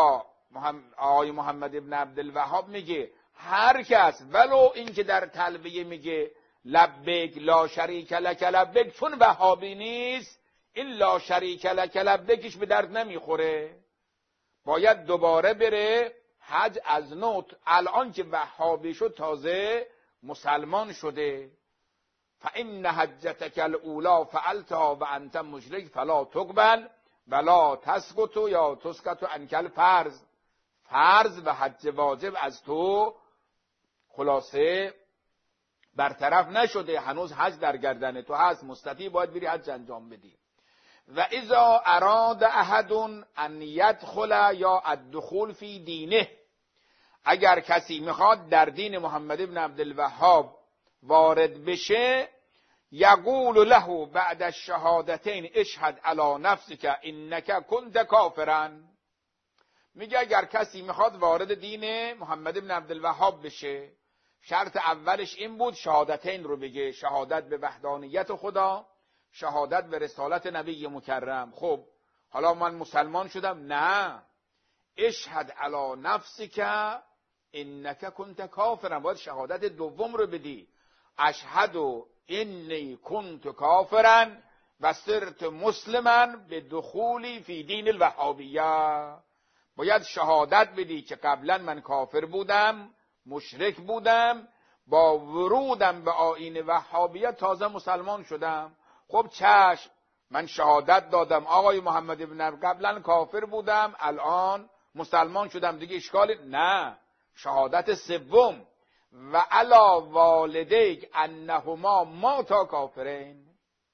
آقای محمد ابن عبدالوهاب میگه هر کس ولو این که در تلبیه میگه لبیک لا شریک لک لبیک، چون وهابی نیست این لا شریک لک لبیکش به درد نمیخوره، باید دوباره بره حج از نو. الان که وهابی شد تازه مسلمان شده. فان حجتک الاولی فعلتها و انت مشرک فلا تقبل ولا تسقط یا تسقط عنک الفرض. فرض و حج واجب از تو خلاصه برطرف نشده، هنوز حج در گردن تو هست، مستطیع باید بری حج انجام بدی. و اذا اراد احد ان يدخل یا الدخول فی دینه، اگر کسی میخواد در دین محمد ابن عبدالوهاب وارد بشه، یقول له بعد الشهادتین اشهد علی نفسک انک کنت کافرا، میگه اگر کسی میخواد وارد دین محمد ابن عبدالوهاب بشه، شرط اولش این بود شهادتین رو بگه، شهادت به وحدانیت خدا، شهادت به رسالت نبی مکرم. خب حالا من مسلمان شدم، نه، اشهد علی نفسک انک کنت کافرا، باید شهادت دوم رو بدی، اشهد انی کنت کافرا و صرت مسلما به دخولی فی دین الوهابیه. باید شهادت بدی که قبلا من کافر بودم، مشرک بودم، با ورودم به آیین وهابیه تازه مسلمان شدم. خب چشم، من شهادت دادم آقای محمد ابن، قبلا کافر بودم الان مسلمان شدم، دیگه اشکالی نه. شهادت سوم و علی والدیک انهما ماتا کافرین،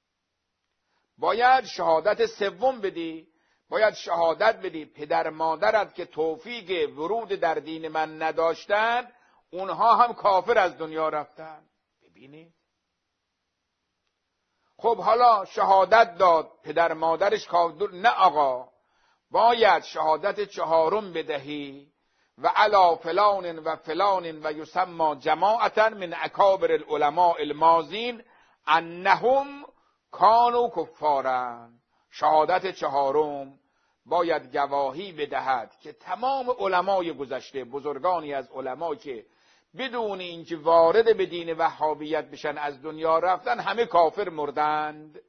باید شهادت سوم بدی، باید شهادت بدی پدر مادرت که توفیق ورود در دین من نداشتن، اونها هم کافر از دنیا رفتن. ببینید خب حالا شهادت داد، پدر مادرش کافر، نه آقا، باید شهادت چهارم بدهی و علی فلان و فلان و یسمى جماعتا من اکابر العلماء الماضین انهم کانوا کفارا. شهادت چهارم باید گواهی بدهد که تمام علمای گذشته، بزرگانی از علما که بدون اینکه وارد به دین وهابیت بشن از دنیا رفتن، همه کافر مردند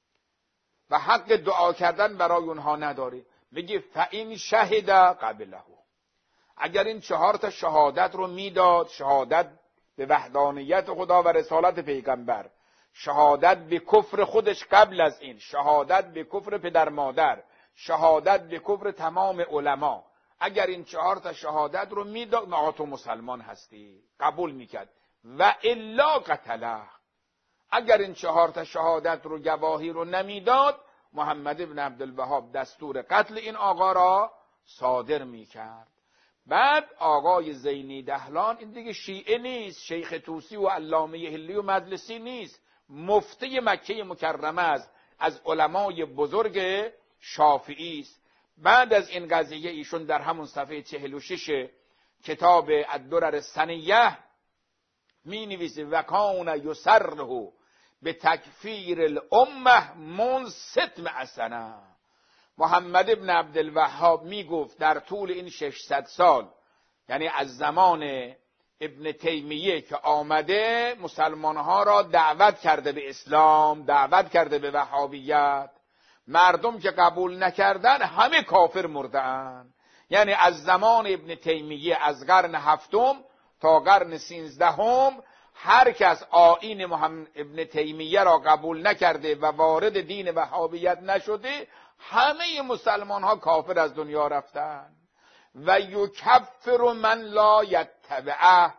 و حق دعا کردن برای اونها نداری. بگی فإن شهد قبله، اگر این 4 شهادت رو میداد، شهادت به وحدانیت خدا و رسالت پیغمبر، شهادت به کفر خودش قبل از این، شهادت به کفر پدر مادر، شهادت به کفر تمام علما، اگر این 4 شهادت رو میداد، ما تو مسلمان هستی، قبول میکرد. و الا قتله، اگر این 4 شهادت رو، گواهی رو نمیداد، محمد ابن عبدالوهاب دستور قتل این آقا را صادر میکرد. بعد آقای زینی دهلان، این دیگه شیعه نیست، شیخ طوسی و علامه حلی و مجلسی نیست، مفتی مکه مکرمه است، از علمای بزرگ شافعی است. بعد از این قضیه ایشون در همون صفحه 46 کتاب الدرر السنیه می نویسه و کان یسره به تکفیر الامه منذ 600 سنه. محمد ابن عبدالوهاب می گفت در طول این 600 سال، یعنی از زمان ابن تیمیه که آمده، مسلمانها را دعوت کرده به اسلام، دعوت کرده به وهابیت. مردم که قبول نکردن همه کافر مردن. یعنی از زمان ابن تیمیه، از قرن 7 تا قرن 13، هر کس آیین محمد ابن تیمیه را قبول نکرده و وارد دین وهابیت نشده، همه مسلمان ها کافر از دنیا رفتن. و یکفر من لا یتبعه،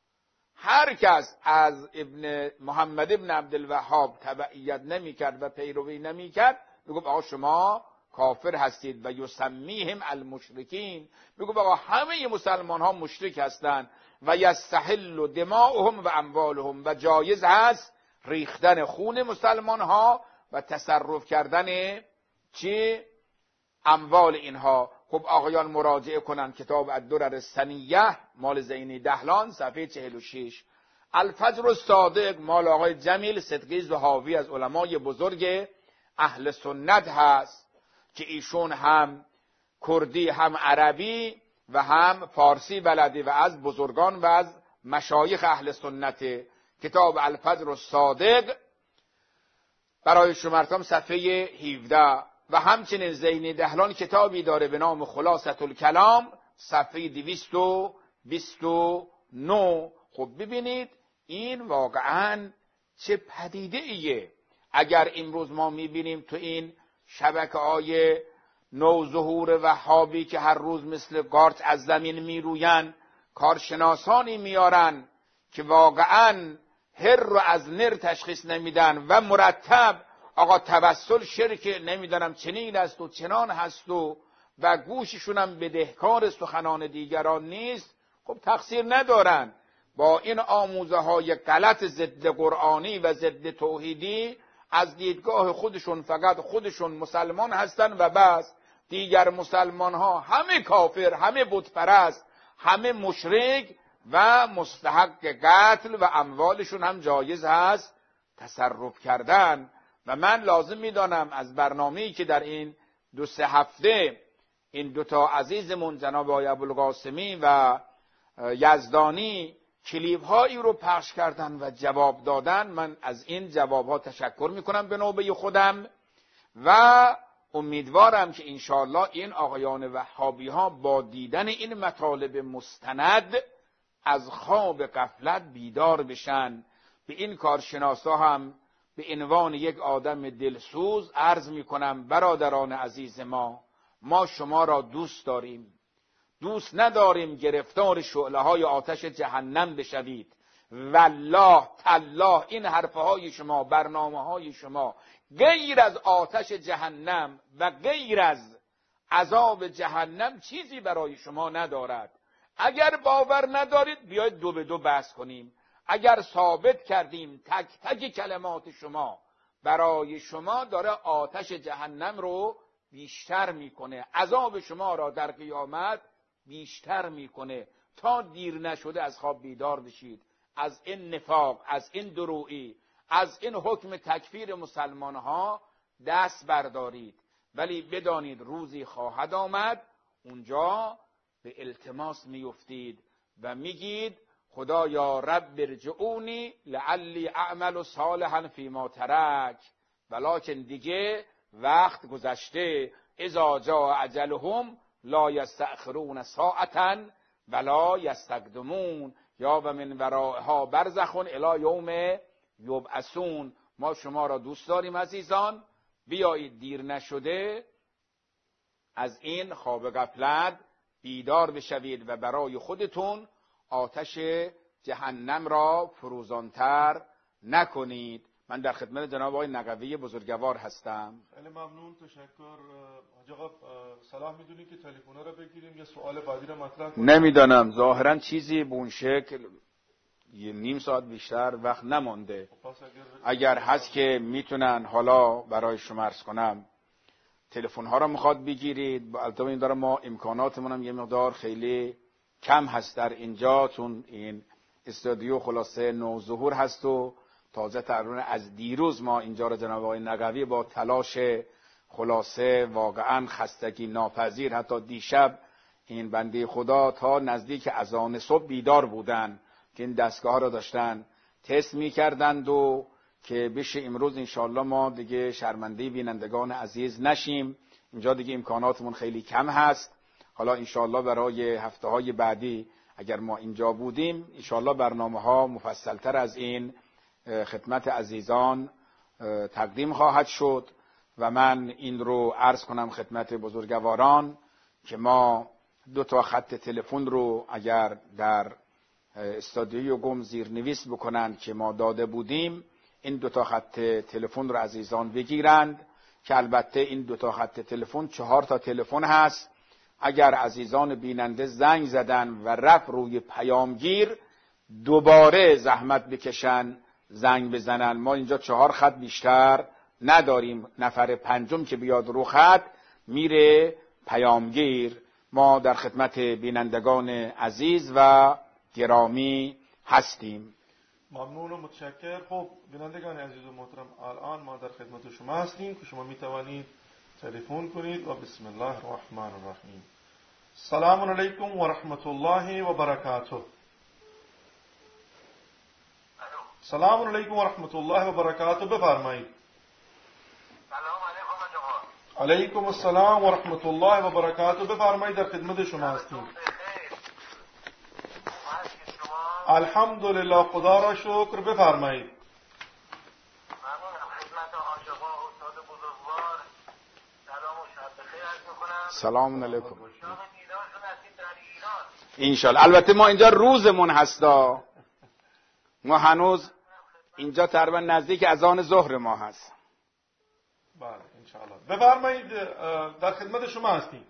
هر کس از محمد ابن عبدالوهاب تبعیت نمیکرد و پیروی نمیکرد، میگفت آقا شما کافر هستید. و یسمیهم المشرکین، میگفت آقا همه مسلمان ها مشرک هستند. و یستحل دماؤهم و اموالهم، و جایز هست ریختن خون مسلمان ها و تصرف کردن اموال اینها. خب آقایان مراجعه کنن کتاب الدرر السنیه مال زینی دهلان صفحه 46. الفجر الصادق مال آقای جمیل صدقی زهاوی از علمای بزرگ اهل سنت هست که ایشون هم کردی هم عربی و هم فارسی بلدی و از بزرگان و از مشایخ اهل سنت. کتاب الفجر الصادق برای شمارتم صفحه 17. و همچنین زینی دهلان کتابی داره به نام خلاصة الکلام صفحه 229. خب ببینید این واقعا چه پدیده ایه. اگر امروز ما میبینیم تو این شبکه‌های نوظهور وهابی که هر روز مثل قارچ از زمین میروین، کارشناسانی میارن که واقعاً هر رو از نر تشخیص نمیدن و مرتب آقا توسل شرک نمیدانم چنین است و چنان هست و گوششون هم بدهکار سخنان دیگران نیست، خب تقصیر ندارن. با این آموزه های غلط ضد قرآنی و ضد توحیدی از دیدگاه خودشون فقط خودشون مسلمان هستن و بس. دیگر مسلمان ها همه کافر، همه بت پرست، همه مشرک و مستحق قتل و اموالشون هم جایز هست تصرف کردن. و من لازم میدانم از برنامه‌ای که در این 2-3 هفته این دوتا عزیزمون جناب آقای ابوالقاسمی و یزدانی کلیپ هایی رو پخش کردن و جواب دادن، من از این جواب ها تشکر میکنم به نوبه خودم و امیدوارم که انشاءالله این آقایان وهابی ها با دیدن این مطالب مستند از خواب غفلت بیدار بشن. به این کارشناسا هم به عنوان یک آدم دلسوز عرض میکنم برادران عزیز ما شما را دوست داریم، دوست نداریم گرفتار شعله های آتش جهنم بشوید. والله تالله این حرفه های شما، برنامه های شما غیر از آتش جهنم و غیر از عذاب جهنم چیزی برای شما ندارد. اگر باور ندارید بیایید 2 به 2 بحث کنیم. اگر ثابت کردیم تک تک کلمات شما برای شما داره آتش جهنم رو بیشتر میکنه، عذاب شما را در قیامت بیشتر میکنه، تا دیر نشده از خواب بیدار بشید، از این نفاق، از این درویی، از این حکم تکفیر مسلمان ها دست بردارید. ولی بدانید روزی خواهد آمد اونجا به التماس میافتید و میگید خدایا رب ارجعونی لعلی اعمل صالحا فیما ترک، ولکن دیگه وقت گذشته. اذا جاء اجلهم لا یستأخرون ساعتا ولا یستقدمون یا و من ورائها برزخ الی یوم یبعثون. ما شما را دوست داریم عزیزان، بیایید دیر نشده از این خواب غفلت بیدار بشوید و برای خودتون آتش جهنم را فروزانتر نکنید. من در خدمت جناب آقای نقوی بزرگوار هستم. خیلی ممنون، تشکر. حاج آقا صلاح میدونی که تلفن‌ها رو بگیریم یا سوال بعدی رو مطرح کنیم؟ نمیدانم، ظاهرا چیزی به اون شکل 1.5 ساعت بیشتر وقت نمانده. اگر هست که میتونن حالا برای شما عرض کنم تلفن ها رو میخواد بگیرید. البته این داره ما امکاناتمون هم یه مقدار خیلی کم هست در اینجا، چون این استودیو خلاصه نوظهور هست و تازه تقریبا از دیروز ما اینجا رو جناب آقای نقوی با تلاش خلاصه واقعا خستگی ناپذیر حتی دیشب این بنده خدا تا نزدیک اذان صبح بیدار بودن که این دستگاه را داشتن تست میکردند و که بشه امروز انشاءالله ما دیگه شرمنده بینندگان عزیز نشیم. اینجا دیگه امکاناتمون خیلی کم هست. حالا انشاءالله برای هفته‌های بعدی اگر ما اینجا بودیم انشاءالله برنامه‌ها مفصل‌تر از این خدمت عزیزان تقدیم خواهد شد و من این رو عرض کنم خدمت بزرگواران که ما 2 خط تلفن رو اگر در استودیو گم زیرنویس بکنند که ما داده بودیم، این 2 خط تلفن رو عزیزان بگیرند که البته این 2 خط تلفن 4 تلفن هست. اگر عزیزان بیننده زنگ زدن و رفت روی پیامگیر دوباره زحمت بکشن زنگ بزنن. ما اینجا 4 خط بیشتر نداریم، نفر 5م که بیاد رو خط میره پیامگیر. ما در خدمت بینندگان عزیز و گرامی هستیم. ممنون و متشکر. خب بینندگان عزیز و محترم، الان ما در خدمت شما هستیم که شما میتوانید تلفن کنید و بسم الله الرحمن الرحیم. سلام علیکم و رحمت الله و برکاته. سلام علیکم و رحمت الله و برکاته. بفرمایید. سلام علیکم. علیکم السلام و رحمت الله و برکاته. بفرمایید، در خدمت شما هستیم. الحمدلله، خدا را شکر. بفرمایید. ممنونم. خدمت حاج آقا استاد بزرگوار سلام و شب بخیر عرض می‌کنم. سلام علیکم. انشالله. البته ما اینجا روزمون هستا، ما هنوز اینجا تقریبا نزدیک اذان ظهر ما هست. بله انشالله. بفرمایید، در خدمت شما هستیم.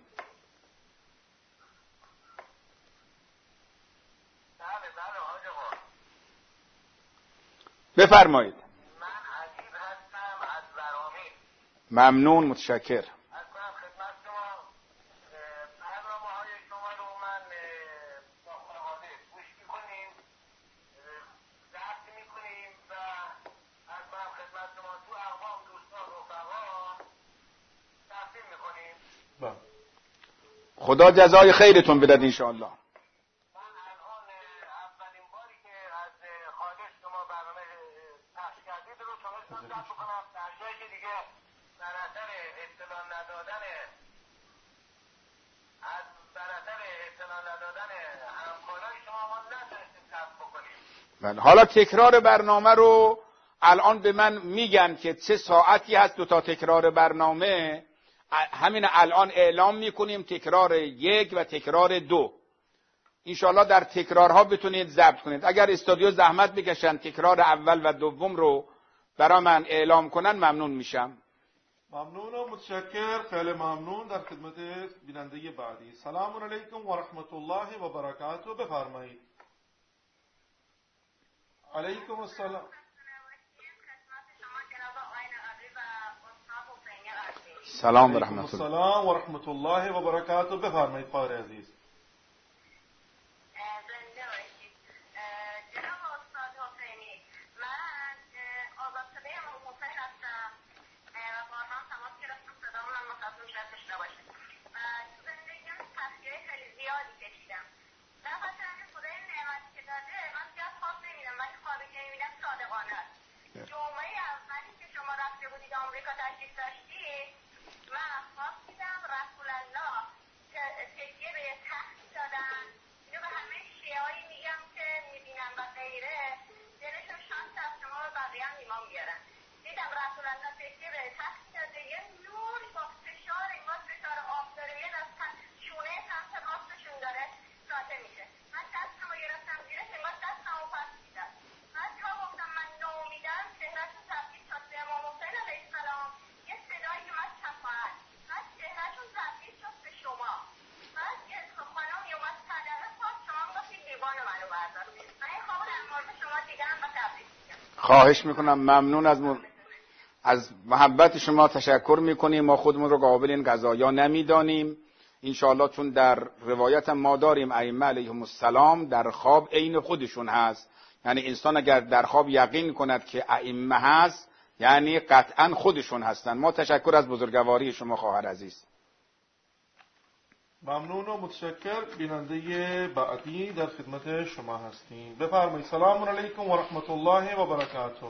بفرمایید. من عجیب هستم از ورامین. ممنون، متشکر. از خدمت شما برنامه‌های شما رو من با خانواده گوش می‌کنیم، ضبط می‌کنیم و از خدمت شما تو اقوام دوستان رفقا تقدیم می‌کنیم. بله. خدا جزای خیرتون بدهد انشاءالله. حالا تکرار برنامه رو الان به من میگن که چه ساعتی هست 2 تا تکرار برنامه، همین الان اعلام میکنیم تکرار 1 و تکرار 2. انشالله در تکرارها بتونید ضبط کنید. اگر استودیو زحمت بکشن تکرار اول و دوم رو برای من اعلام کنن ممنون میشم. ممنون و متشکر، خیلی ممنون. در خدمت بیننده بعدی. سلام علیکم و رحمت الله و برکاته. بفرمایید. علیکم السلام. سلام و رحمت الله. سلام و رحمت الله و برکاته. بفرمایید قاری عزیز. خواهش میکنم، ممنون از محبت شما تشکر میکنیم. ما خودمون رو قابل این قضایا نمیدانیم انشاءالله، چون در روایت ما داریم ائمه علیهم السلام در خواب عین خودشون هست. یعنی انسان اگر در خواب یقین کند که ائمه هست یعنی قطعا خودشون هستن. ما تشکر از بزرگواری شما خواهر عزیز. ممنون و متشکر. بیننده بعدی در خدمت شما هستیم. بفرمایید. سلام علیکم و رحمت الله و برکاته.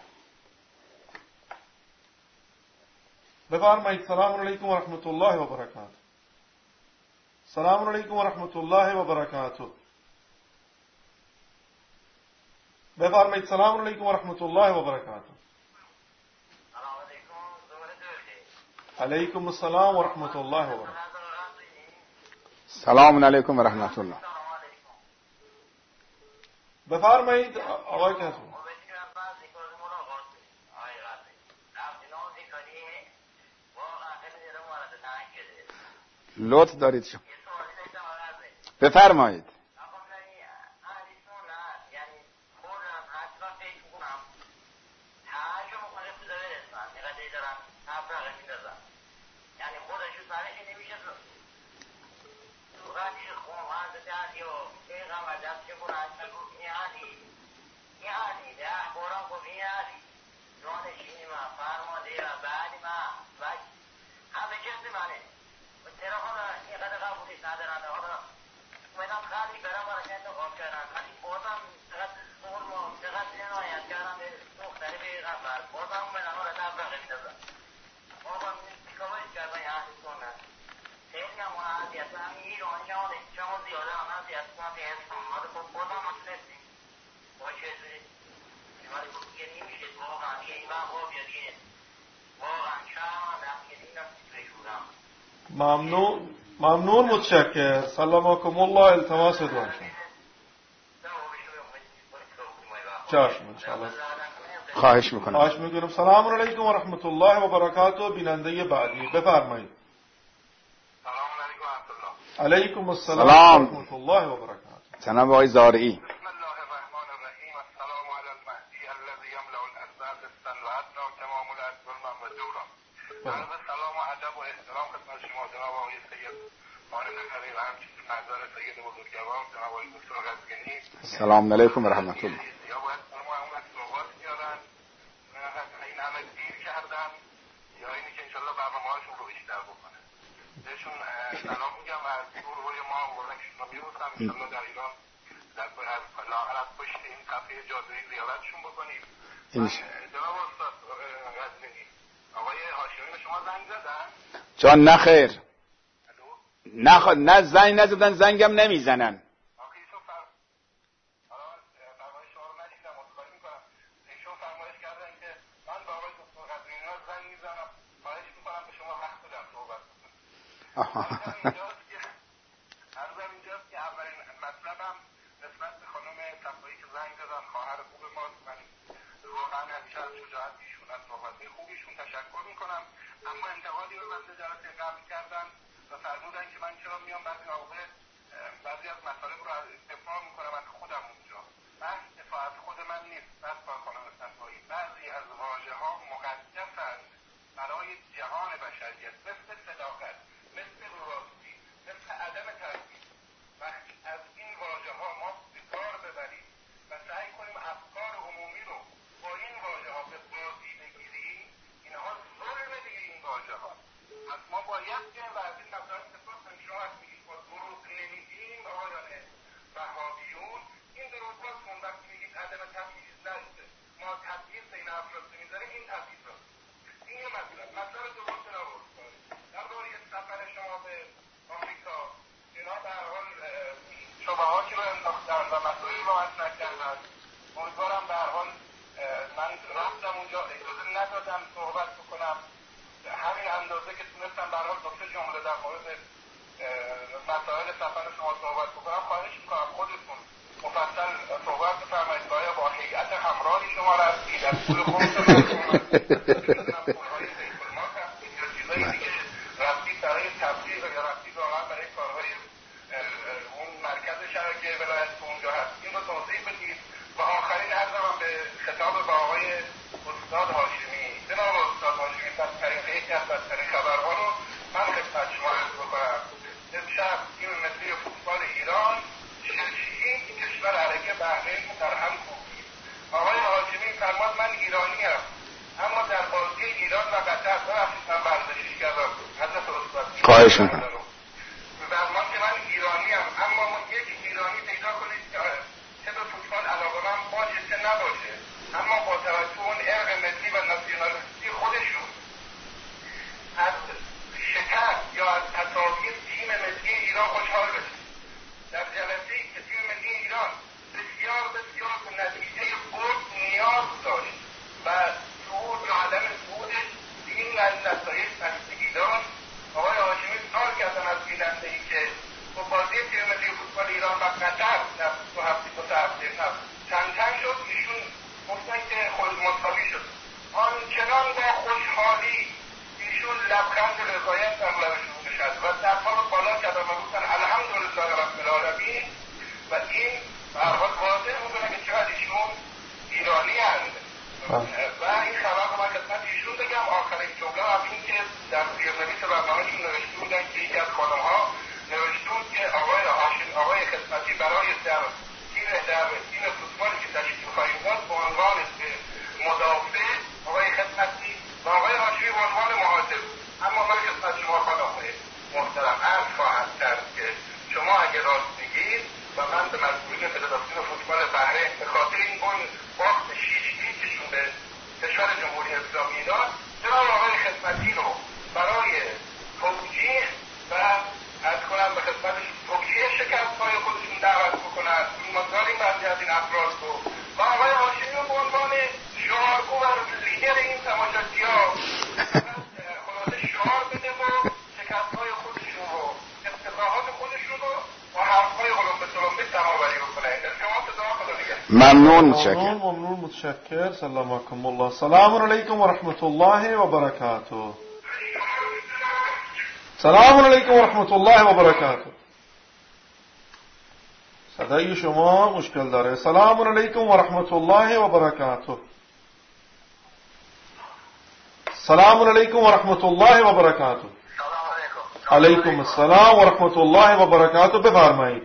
بفرمایید. سلام علیکم و رحمت الله و برکاته. سلام علیکم و رحمت الله و برکاته. بفرمایید. سلام علیکم و رحمت الله و برکاته. علیکم السلام و رحمت الله و برکاته. سلام علیکم و رحمت الله. بفرمایید آقای کسون. لطف دارید شما. بفرمایید. ممنون متشکر. سلامکم الله. التماس دعا چشم انشاءالله. خواهش میکنم. سلام علیکم و رحمت الله و برکاته. بیننده بعدی بفرمایید. سلام علیکم و رحمت الله. علیکم السلام و رحمت الله و برکاته. جناب آقای زارعی. بسم الله الرحمن الرحیم. السلام علی المهدی الذی یملأ الارض قسطا و ادنی تمام الارض ظلما و جورا. عرض سلام و ادب و احترام خدمت شما جناب آقای سید عارف نقوی و همچنین فرزند سید بزرگوار جناب آقای دکتر قزوینی. سلام علیکم و رحمت الله. یا باید فرما اون از صحبت میارن این همه دیر کردن یا اینی که انشالله برنامه هاشون رو بیشتر بکنه. بهشون سلام میگم از روی ما مبارکشون رو میبوسم. انشالله در ایران لاغر از پشت این صفحه جادویی زیارتشون بکنیم. جناب استاد قزوینی آقای هاشمی به شما زنگ زدن؟ جان نخیر. نه زنگ نزدن، زنگم نمیزنن. عرضم اینجاست که اولین مطلبم نسبت به خانم صفایی که زنگ زدن خواهر خوب ما، من واقعا همیشه از شجاعت ایشون از صحبت‌های خوبیشون تشکر میکنم. اما انتقادی به بنده جلسه قبل کردن و فرمودن که من چرا میام بعضی از مطالب رو دفاع میکنم از خودم. اونجا بحث دفاع از خود من نیست، بحث با خانم صفایی. بعضی از واژه‌ها مقدسند برای جهان بشریت، مثل صداقت، مثل راستی، مثل عدم تردید. وقتی از این واژه‌ها ما به کار ببریم و سعی کنیم افکار عمومی رو با این واژه‌ها به بازی بگیریم، اینها ظلم دیگه این واژه‌ها. پس ما باید بیایم و از این مسائل دفاع کنیم. شما وقتی میگید ما دروغ نمیگیم آقایان وهابیون، این دروغ‌هاست. وقتی میگید عدم تبعیض نشده، ما تبعیض بین افراد نمیذاریم، این تبعیض هست. این یه مطلب دوم جناب استاد، درباره سفر شما به آمریکا، اینا به هر حال شبهاتی رو انداختن و مسائلی رو مطرح کردن. امیدوارم به هر حال من رفتم اونجا اجازه ندادم صحبت بکنم، همین اندازه که تونستم به هر حال دو جمله در مورد مسائل سفر شما صحبت بکنم. خواهش میکنم خودتون مفصل صحبت بفرمایید که آیا با هیئت همراهی شما رفتید، از پول خودتون رفتید برای تبلیغ یا رفتید واقعا برای کارهای اون مرکز شبکه ولایت که اونجا هست، این رو توضیح بدید. و آخرین عرضم به خطاب با آقای استاد هاشمی. جناب استاد هاشمی، بدترین یکی از بدترین خبرها رو من خدمت شما عرض بکنم. امشب تیم ملی فوتبال ایران شرشی کشور عربی بحرین در هم کوبید. آقای هاشمی فرمود من ایرانی ام، اما در بازی ایران و قطر ببخشید من ورزشی کردم. حضرت استاد خواهش میکنم. فرمود که من ایرانی ام، اما یک ایرانی پیدا کنید که به فوتبال علاقه‌مند باشه چه نباشه، اما با توجه اون ارق ملی و ناسیونالیستی خودشون از شکست یا از تساوی تیم ملی ایران خوشحال بشه. در جلسه‌ای که تیم ملی ایران بسیار بسیار به نتیجه برد نیاز داشت و صعود یا عدم صعودش این نتایج بستگی داشت، آقای هاشمی سوال کردن از بیننده‌ای که با بازی تیم ملی فوتبال ایران و قطر در دو هفته چند شد. ایشون گفتن که خود مساوی شد. آنچنان با خوشحالی ایشون لبخند رضایت در لبشون نشست و دست‌ها رو بالا کردن و گفتن الحمدلله رب العالمین. و این به هر حال واضح می‌کنه که چقدر ایشون ایرانی هست. و این خبر رو من خدمت ایشون بگم. آخرین جمله هم این که در زیرنویس برنامه‌شون نوشته بودن که یکی از خانم‌ها نوشته بود که آقای خدمتی برای در تیم فوتبالی که تشکیل خواهیم داد به عنوان مدافع آقای خدمتی و آقای هاشمی به عنوان مهاجم. اما من خدمت شما خانم‌های محترم عرض خواهم کرد که شما اگه راست میگید و من به مسئولین فدراسیون فوتبال بحرین به خاطر این اون باخت 6-0 کشون به کشور جمهوری اسلامی داد، جناب آقای خدمتی رو برای توجیه و از کنم به خدمتش توجیه شکست‌های خودشون دعوت بکنن. ما داریم بعضی از این افراد رو و آقای هاشمی رو به عنوان شعارگو و لیدر این تماشاگرها خلاصه شعار بده و شکست‌های ممنون متشکرم. ممنون متشکر. سلامکم الله. سلام علیکم و رحمت الله و برکاته. سلام علیکم و رحمت الله و برکاته. صدای شما مشکل داره. سلام علیکم و رحمت الله و برکاته. سلام علیکم و رحمت الله و برکاته. علیکم السلام و رحمت الله و برکاته. بفرمایید.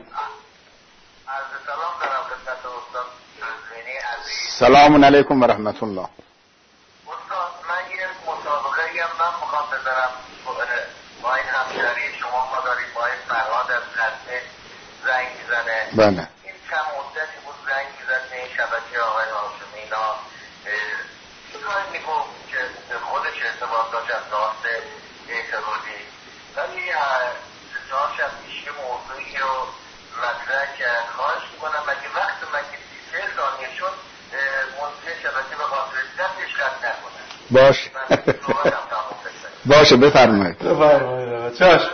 سلام علیکم و رحمت الله. استاد من یه مسابقه من میخوام بذارم با این همشهری شما ما داریم با این فرهاد از قصه زنگ میزنه. بله. این چند مدتی بود زنگ میزد به این شبکه آقای هاشمی اینا کاری میگفت که خودش ارتباط داشت از لحاظ اعتقادی، ولی چهار شب پیش یه موضوعی رو مطرح کرد. خواهش میکنم مگه وقت مگه 30 ثانیه شد منطقه شبکه به خاطر دستش قطع نکنه. باشه باشه بفرمایید. بفرمایید. چشم.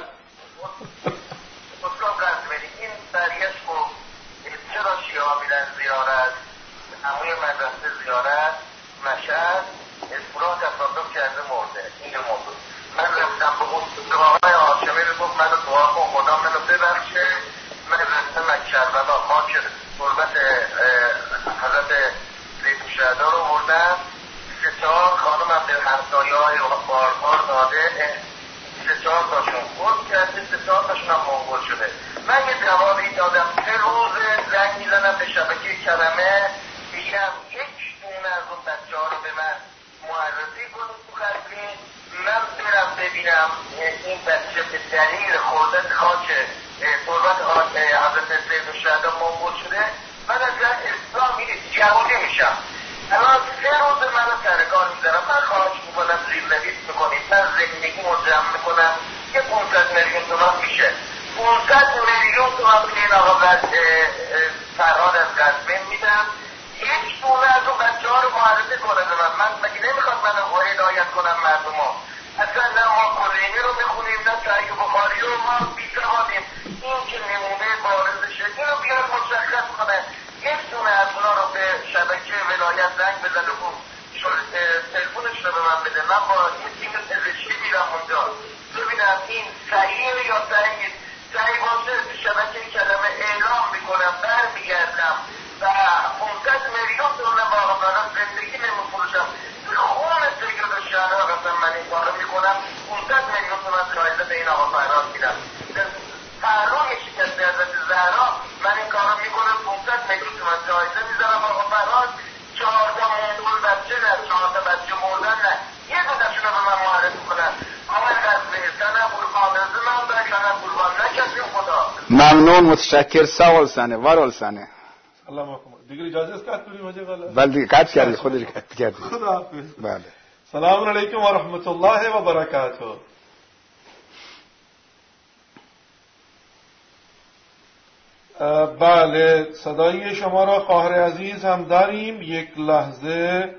استاد قاسمی این سریعش خب چرا شیعه ها میرن زیارت عموی مدرسه زیارت مشهد اسپرات تصادف کرده مرده. این موضوع من رفتم به اون آقای هاشمی میگفت منو دعا کن خدا منو ببخشه. من رفتم از کربلا خاک تربت حضرت زید الشهدا رو بردم. 3-4 خانمم به همسایه‌های باربار داده 3-4 تاشون خود کرده 3-4 تاشون هم منقول شده. من یه جوابی دادم 3 روز زنگ میزنم به شبکه کرمه میگم یک دونه از اون بچه ها رو به من معرفی کنید تو قزوین من برم ببینم این بچه به دلیل خوردن خاک تربت حضرت زید الشهدا منقول شده. من از اسلام یهودی میشم. الان 3 روز من رو سرکار میذارم. من خواهش میکنم زیرنویس میکنید. من زندگی رو جمع میکنم که 500 میلیون تومان میشه. 500 میلیون تومان به این آقا فرهاد از قزوین میدم. یک دونه از اون بچه ها رو معرفی کنه به من مگه نمیخواد من رو هدایت کنم مردم ها. اصلا نه ما کلینی رو میخونیم نه سعی بخاری رو ما بیسوادیم. این که نمونه بارزشه این رو بیاد مشخص کنه. یک دونه از اونا رو به شبکه ولایت زنگ بزنه و تلفونش رو به من بده. من با این تیم پزشکی میرم اونجا ببینم این صحیحه یا صحیح نیست. صحیح باشه به شبکه کلمه اعلام میکنم برمیگردم و 500 میلیون دونه واقعا زندگی نمیفروشم. به خون سید الشهدا قسم من این کارو میکنم. 500 میلیون تومان جایزه به این آقا فرهاد میدم. فرهاد شکست حضرت زهرا من این کارو میکنم. 500 میلیون تومان جایزه میذارم آقا فرهاد. 14 مردول بچه نه 14 بچه مردن نه یه دونشون رو به من معرفی کنن. آقای قزوینی سنه قربان از من باشنه قربان نکسیم خدا. ممنون متشکر. سوال سنه وارال سنه. سلام علیکم. دیگه اجازه است قطع کنیم وجه غلط. بله قطع کردی خودش قطع کردی. خدا حافظ. بله. سلام علیکم و رحمت الله و برکاته. بله صدای شما را خواهر عزیز هم داریم. یک لحظه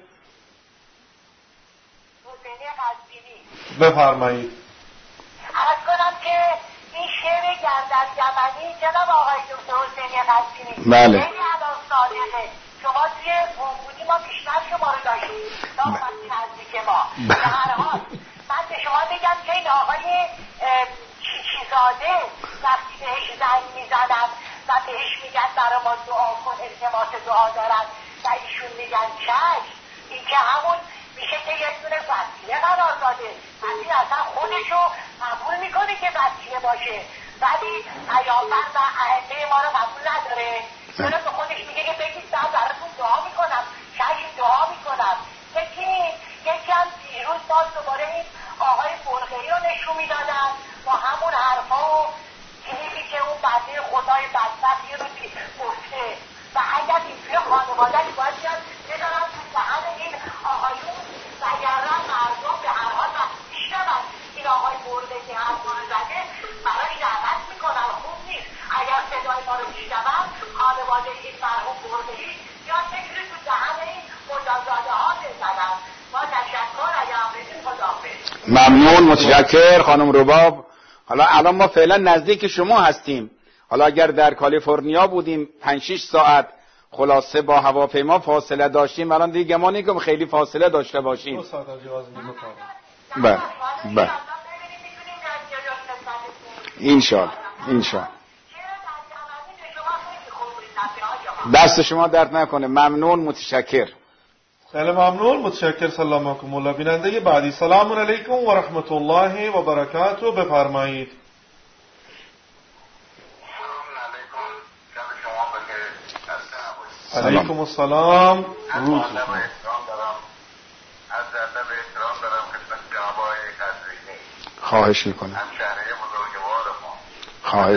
بفرمایید. عرض کنم که این شعر گردن یمنی جناب آقای دکتر حسینی قزوینی بله خیلی الان صادقه. شما توی بومبودی ما بیشتر شما رو داشتیم تا وقتی نزدیک ما. به هر حال من به شما بگم که این آقای چیچیزاده وقتی بهش زنگ میزنن و بهش میگن برای ما دعا کن التماس دعا دارن و ایشون میگن چشم این که همون میشه که یک دونه وسیله قرار داده. ولی اصلا خودشو قبول میکنه که وسیله باشه ولی پیامبر و ائمه ما رو قبول نداره. چرا به خودش میگه که بگید من براتون دعا میکنم چشم دعا میکنم. یکی هم دیروز باز دوباره این آقای برقعی رو نشون میدادن با همون حرفا و کلیپی که اون بنده خدای بدبخت یه روزی گفته و اگر این توی خانواده‌ای باید بیاد بذارن تو دهن این آقایون وگرنه مردم به هر حال میشنون این آقای برقعی حرفا رو زده براش دعوت میکنن. خوب نیست اگر صدای ما رو میشنون خانواده این مرحوم برقعی یا فکر تو دهن این مجازاده ها بزنن. با تشکر اگر هم بدین خداحافظ. ممنون متشکر خانم رباب. حالا الان ما فعلا نزدیک شما هستیم. حالا اگر در کالیفرنیا بودیم 5-6 ساعت خلاصه با هواپیما فاصله داشتیم، الان دیگه گمانی که خیلی فاصله داشته باشیم. بله بله انشالله دست شما درد نکنه. ممنون، متشکر. خیلی ممنون، متشکر. سلام علیکم. الله بیننده بعدی. سلام علیکم و رحمت الله و برکاته. بفرمایید. علیکم السلام. روز خواهش میکنم. خواهش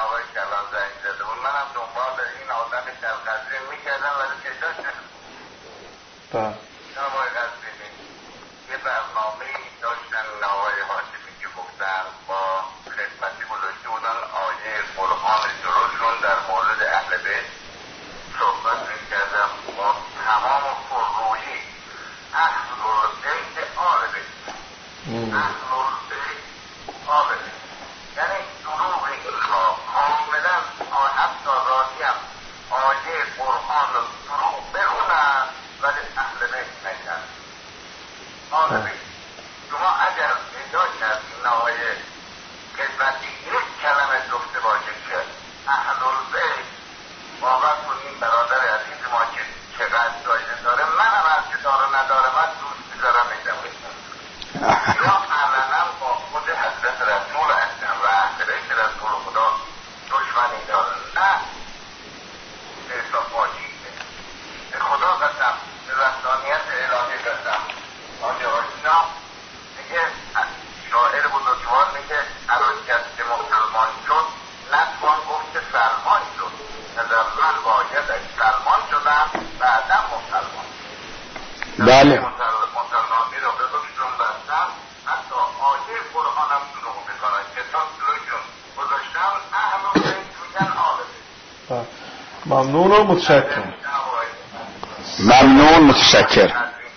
یه برنامه داشتن آقای هاشمی که گفتن با خدمتی گذاشته بودن آیه قرآن جلوشون در مورد اهل بیت صحبت میکردم با تمام پررویی. اهل بیت آل بیت، اهل بیت آل بیت، یعنی دروغ اینها کاملا حتی راضی هم آیه قرآن رو دروغ بخونن ولی اهل بیت نگن. آل بیت شما اگر پیدا کردین آقای خدمتی یک کلمه گفته باشه که اهل بیت، باور کنیم برادر عزیز ما که چقدر جایزه داره، من هم از که داره نداره من دوست میذارم میدم یا علنا با خود حضرت رسول هستن و اهل بیت رسول خدا دشمنی دارن. نه احساس واجیبه. به خدا قسم، به رسانیت الهی قسم. آنجا آشنا میگه شاعر بزرگوار میگه هر کسی مسلمان شد نتوان گفت که سلمان شد. نظر من بایدش سلمان شدم بعدم مسلمان. بله. مسلمانی رو به روشون بستم، حتی آیه قرآنم دروغ میکنن که تا جلوشون گذاشتم اهل بیت میگن آل بیت. ممنون و متشکر. ممنون، متشکر.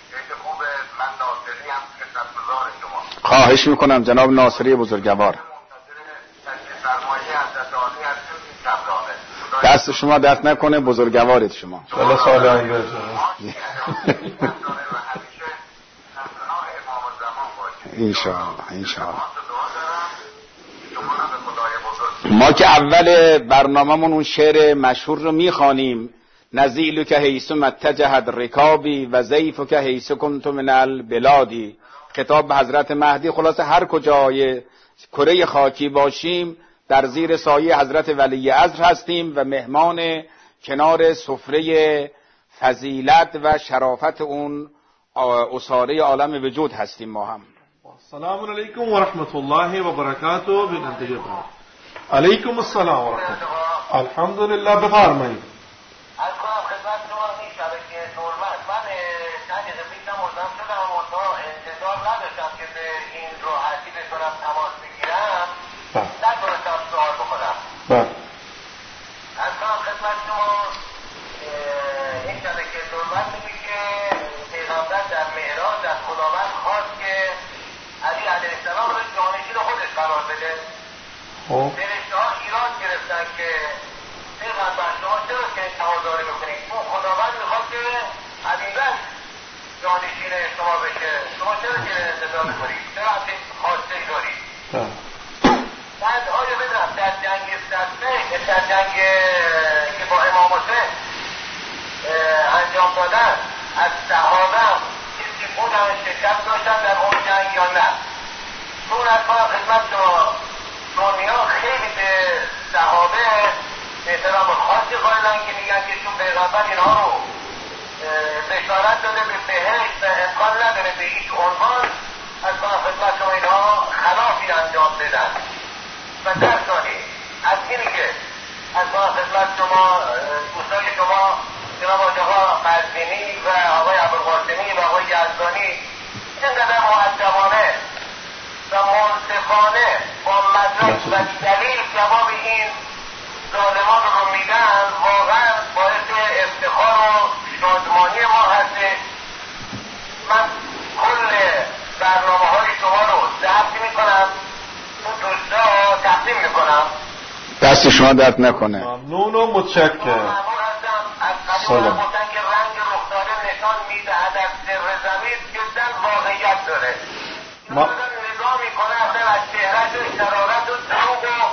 خواهش میکنم جناب ناصری بزرگوار. دست شما دست نکنه، بزرگوارید شما. الله سال آینده. انشاءالله. ما که اول برنامه‌مون اون شعر مشهور رو میخوانیم، نزیل که حیث متجهد رکابی و ضیف که حیث کنت من البلادی، خطاب به حضرت مهدی. خلاصه هر کجای کره خاکی باشیم در زیر سایه حضرت ولی عصر هستیم و مهمان کنار سفره فضیلت و شرافت اون اساره عالم وجود هستیم. ما هم سلام علیکم و رحمت الله و برکاته. بیننده بعد. علیکم السلام و رحمت الله. الحمدلله. بفرمایید. از کنم خدمت شما این شبکه نورمت، من چند دقیقه پیشم مزاحم شدم و تا انتظار نداشتم که به این راحتی بتونم تماس بگیرم، نتونستم سوال بکنم. از کنم خدمت شما این شبکه نورمت میگه که پیغمبر در معراج از خداوند خواست که علی علیه السلام رو جانشین خودش قرار بده. فرشته ها ایراد گرفتن که پیغمبر شما چرا که تقاضا میکنید؟ اون خداوند میخواد که ابوبکر جانشین شما بشه، شما چرا که انتظار میکنید؟ چرا همچین خواسته ای دارید؟ بعد آیا بدونم در جنگ صفه، در جنگ که با امام حسین انجام دادن، از صحابه کسی بودن شرکت داشتن در اون جنگ یا نه؟ چون از کنم خدمت شما دنیا خیلی به صحابه احترام خاصی قائلن که میگن که چون پیغمبر اینها رو بشارت داده به بهشت و امکان نداره به هیچ عنوان از کنم خدمت شما اینها خلافی انجام بدن. و در ثانی از اینی که از کنم خدمت شما دوستای شما جناب آقا قزوینی و آقای ابوالقاسمی و آقای یزدانی اینقدر مؤدبانه و منصفانه با مدرک و دلیل جواب این ظالمان رو میدن، واقعا باعث افتخار و شادمانی ما هسته. من کل برنامه های شما رو ضبط میکنم، اون دوستا تقدیم میکنم. دست شما درد نکنه. ممنون و متشکر. گفتن که رنگ رخساره نشان میدهد از سر ضمیر جدا واقعیت داره. ما نگاه میکنه اصلا از چهرهش و شرارت و دروغ و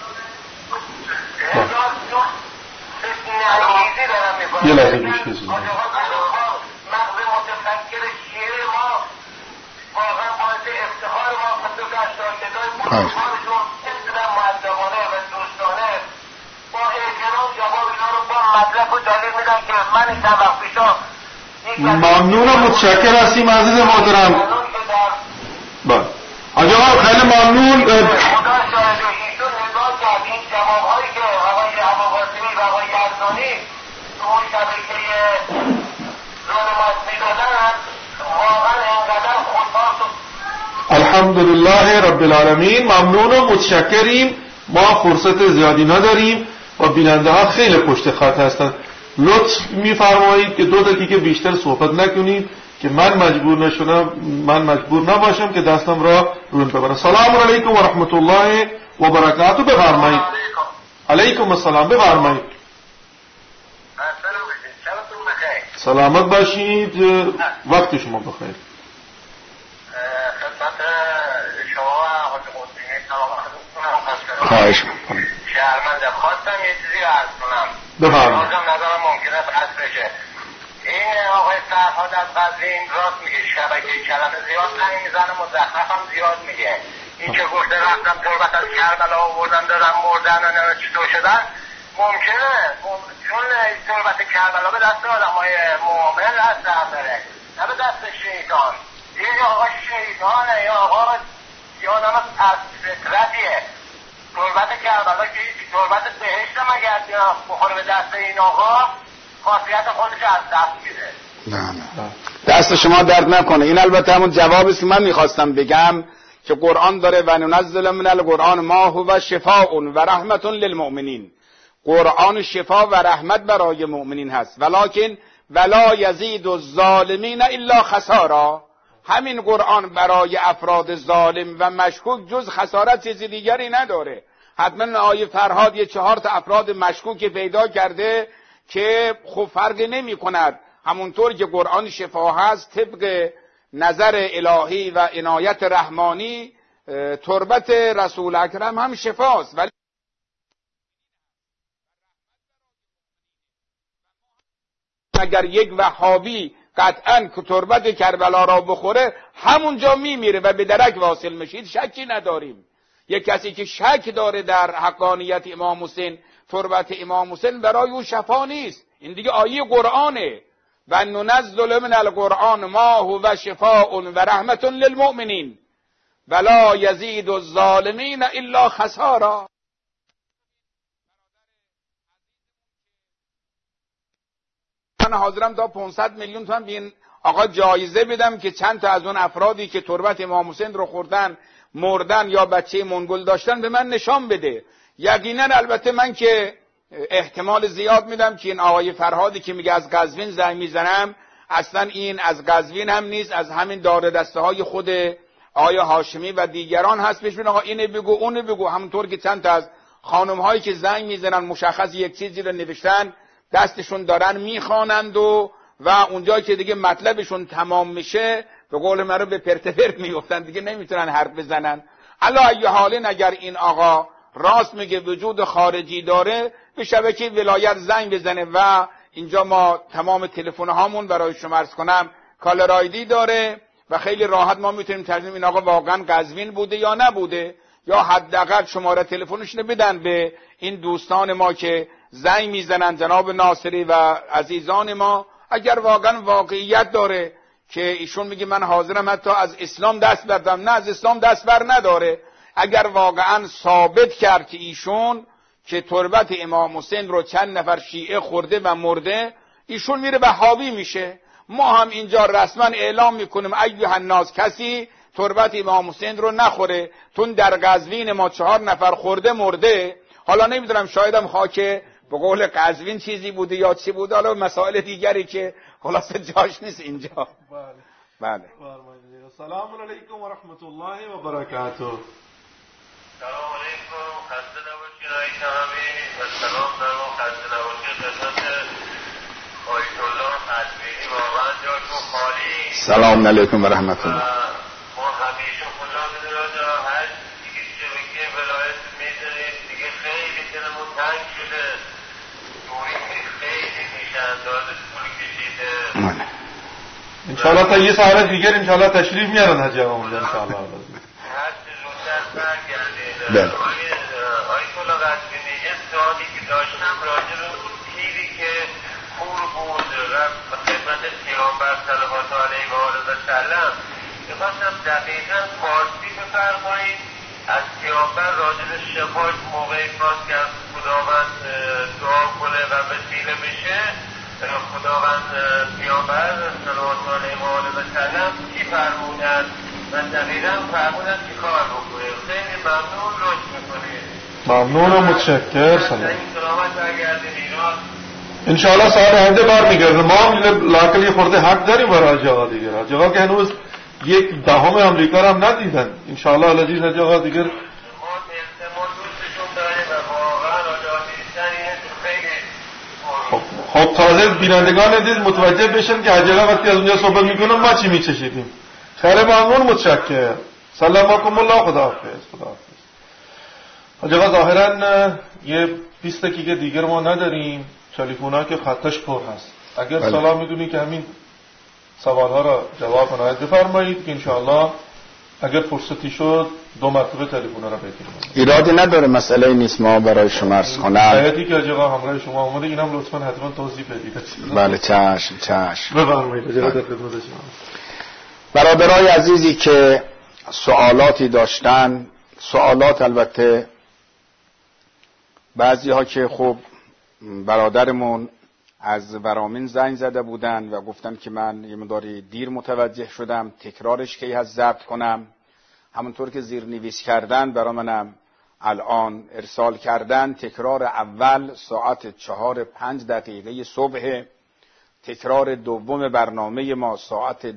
هزار جور فتنه‌انگیزی دارم میکنه. یه لحظه گوش کسی مغز متفکر شیعه ما واقعا باعث افتخار ما خصوص اشتراک‌های بزرگوارشون چقدر مؤدبانه و دوستانه با احترام جواب اینا رو با مدرک و دلیل میدن که من چند وقت پیشا ممنون و متشکر هستیم عزیز محترم. بله آقا خیلی ممنون. خدا شاهد ایشون نگاه کرد این جوابهایی که آقای ابوقاسمی و آقای یزدانی تو اون شبکه ظلمات میدادن واقعا اینقدر خودپاس و الحمدلله رب العالمین. ممنون و متشکریم. ما فرصت زیادی نداریم و بیننده ها خیلی پشت خط هستند. لطف میفرمایید که 2 دقیقه بیشتر صحبت نکنید که من مجبور نباشم که دستم را رون ببرم. سلام علیکم و رحمت الله و برکاته. بفرمایید. علیکم السلام. بفرمایید. سلامت باشید. وقت شما بخیر. خدمت شما و حاج قطبی سلام. خواهش می‌کنم. شهرمنده خواستم یه چیزی رو عرض کنم. بفرمایید. بازم نظرم ممکنه بحث بشه. این آقای فرهاد از قزوین راست میگه، شبکه کلمه زیاد زنگ میزنه، مزخرف هم زیاد میگه. این که گفته رفتم تربت از کربلا آوردن دادم مردن و نه چطور شدن ممکنه، چون تربت کربلا به دست آدمای مؤمن هست بره، نه به دست شیطان. این آقا شیطانه، این آقا یه آدم از فطرتیه. تربت کربلا که تربت بهشت مگر بخوره به دست این آقا خاصیت خودش از دست میده. نه دست شما درد نکنه. این البته همون جوابی که من میخواستم بگم که قرآن داره و ننزل من القرآن ما هو شفاء و رحمت للمؤمنین. قرآن شفا و رحمت برای مؤمنین هست، ولکن ولا یزید الظالمین الا خسارا. همین قرآن برای افراد ظالم و مشکوک جز خسارت چیزی دیگری نداره. حتما آیه فرهاد یه 4 تا افراد مشکوک پیدا کرده که خب فرقی نمی کند. همونطور که قرآن شفا هست طبق نظر الهی و عنایت رحمانی تربت رسول اکرم هم شفاست. ولی اگر یک وهابی قطعا که تربت کربلا را بخوره همونجا میمیره و به درک واصل میشید، شکی نداریم. یک کسی که شک داره در حقانیت امام حسین، تربت امام حسین برای او شفا نیست. این دیگه آیه قرآنه. و ننزل من القرآن ما هو شفاء و رحمت للمؤمنین ولا یزید الظالمین الا خسارا. من حاضرم تا 500 میلیون تومان به این آقا جایزه بدم که چند تا از اون افرادی که تربت امام حسین رو خوردن مردن یا بچه منگل داشتن به من نشان بده. یقینا البته من که احتمال زیاد میدم که این آقای فرهادی که میگه از قزوین زنگ میزنم اصلا این از قزوین هم نیست، از همین دار دسته های خود آقای هاشمی و دیگران هست. بهش میگن آقا اینه بگو اونه بگو. همونطور که چند تا از خانم هایی که زنگ میزنن مشخص یک چیزی رو نوشتن دستشون دارن میخوانند و اونجایی که دیگه مطلبشون تمام میشه به قول من رو به پرتفرت میگفتن، دیگه نمیتونن حرف بزنن. علی ای حال اگر این آقا راست میگه وجود خارجی داره به شبکه ولایت زنگ بزنه و اینجا ما تمام تلفن هامون برای شما عرض کنم کالر آیدی داره و خیلی راحت ما میتونیم ترجمه این آقا واقعا قزوین بوده یا نبوده، یا حداقل شماره تلفنش رو بدن به این دوستان ما که زنگ میزنن، جناب ناصری و عزیزان ما. اگر واقعا واقعیت داره که ایشون میگه من حاضرم حتی از اسلام دست بردم، نه از اسلام دست بر نداره. اگر واقعا ثابت کرد که ایشون که تربت امام حسین رو چند نفر شیعه خورده و مرده، ایشون میره وهابی میشه. ما هم اینجا رسما اعلام میکنیم ایها الناس کسی تربت امام حسین رو نخوره، تون در قزوین ما 4 نفر خورده مرده. حالا نمیدونم شایدم خاک به قول قزوین چیزی بوده یا چی بوده، حالا مسائل دیگری که خلاصه جاش نیست اینجا. بله. سلام علیکم و رحمت الله و برکاته. سلام علیکم، خسته نباشید آقای کرامی و سلام دارم خسته نباشید خدمت آقای خالی. سلام علیکم و رحمت الله. ما همیشه خدا میدونه هر دیگه شبکه ولایت میزنید دیگه خیلی دلمون تنگ شده، دوری خیلی میشه اندازه طول کشیده. انشاءالله تا یه ساعت دیگر انشاءالله تشریف میارن حاجی آقا اونجا انشاءالله. هر چه زودتر برگردید. بله. آیت الله قزوینی یه سوالی که داشتم راجع به اون تیری که کور بود رفت به خدمت پیامبر صلوات علیه و آله و سلم، میخواستم دقیقا فارسی بفرمایید از پیامبر راجع به شفاش موقعی خواست که از خداوند دعا کنه و وسیله بشه، خداوند پیامبر صلوات علیه و آله و سلم چی فرمودن و دقیقا فرمودن چی کار بکنه؟ خیلی ممنون، لطف میکنید. ممنون و متشکر. سلام. سلامت برگردیم ایران. انشاءالله سال آینده برمیگرده. ما هم لاکل یه خورده حق داریم برای حاجی آقا دیگه. حاجی آقا که هنوز یک دهم امریکا رو هم ندیدن. انشاءالله العزیز حاجی آقا دیگه ما دوستشون داریم و واقعا آجازیستن خیلی خب تازه بینندگان عزیز متوجه بشن که حاجی آقا وقتی از اونجا صحبت میکنن ما چی میچشیدیم. خیلی ممنون، متشکر. سلام علیکم الله. خداحافظ. حاجی آقا ظاهرا یه 20 دقیقه دیگر ما نداریم. تلفن‌ها که خطش پر هست. اگر بله. سلام میدونی که همین سوال‌ها را جواب عنایت بفرمایید که انشاءالله اگر فرصتی شد 2 مرتبه تلفن‌ها را بگیریم. ایرادی نداره، مسئله نیست. ما برای شما عرض کنم حیاتی که حاجی آقا همراه شما اومده اینم لطفاً حتما توضیح بدید. بله چشم. بفرمایید. اجازه خدمت شما. برادرای عزیزی که سوالاتی داشتن، سوالات البته بعضی ها که خب برادرمون از ورامین زنگ زده بودن و گفتن که من یه مقداری دیر متوجه شدم، تکرارش کی هست ضبط کنم. همونطور که زیرنویس کردن برای منم الان ارسال کردن، تکرار اول ساعت 4:05 صبح، تکرار دوم برنامه ما ساعت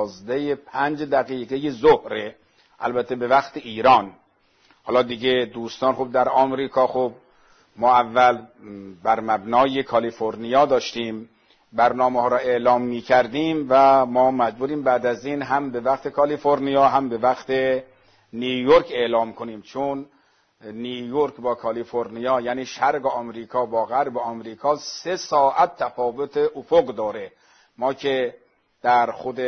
12:05 ظهر، البته به وقت ایران. حالا دیگه دوستان خب در آمریکا، خب ما اول بر مبنای کالیفرنیا داشتیم برنامه ها را اعلام می کردیم و ما مجبوریم بعد از این هم به وقت کالیفرنیا هم به وقت نیویورک اعلام کنیم، چون نیویورک با کالیفرنیا یعنی شرق آمریکا با غرب آمریکا 3 ساعت تفاوت افق داره. ما که در خود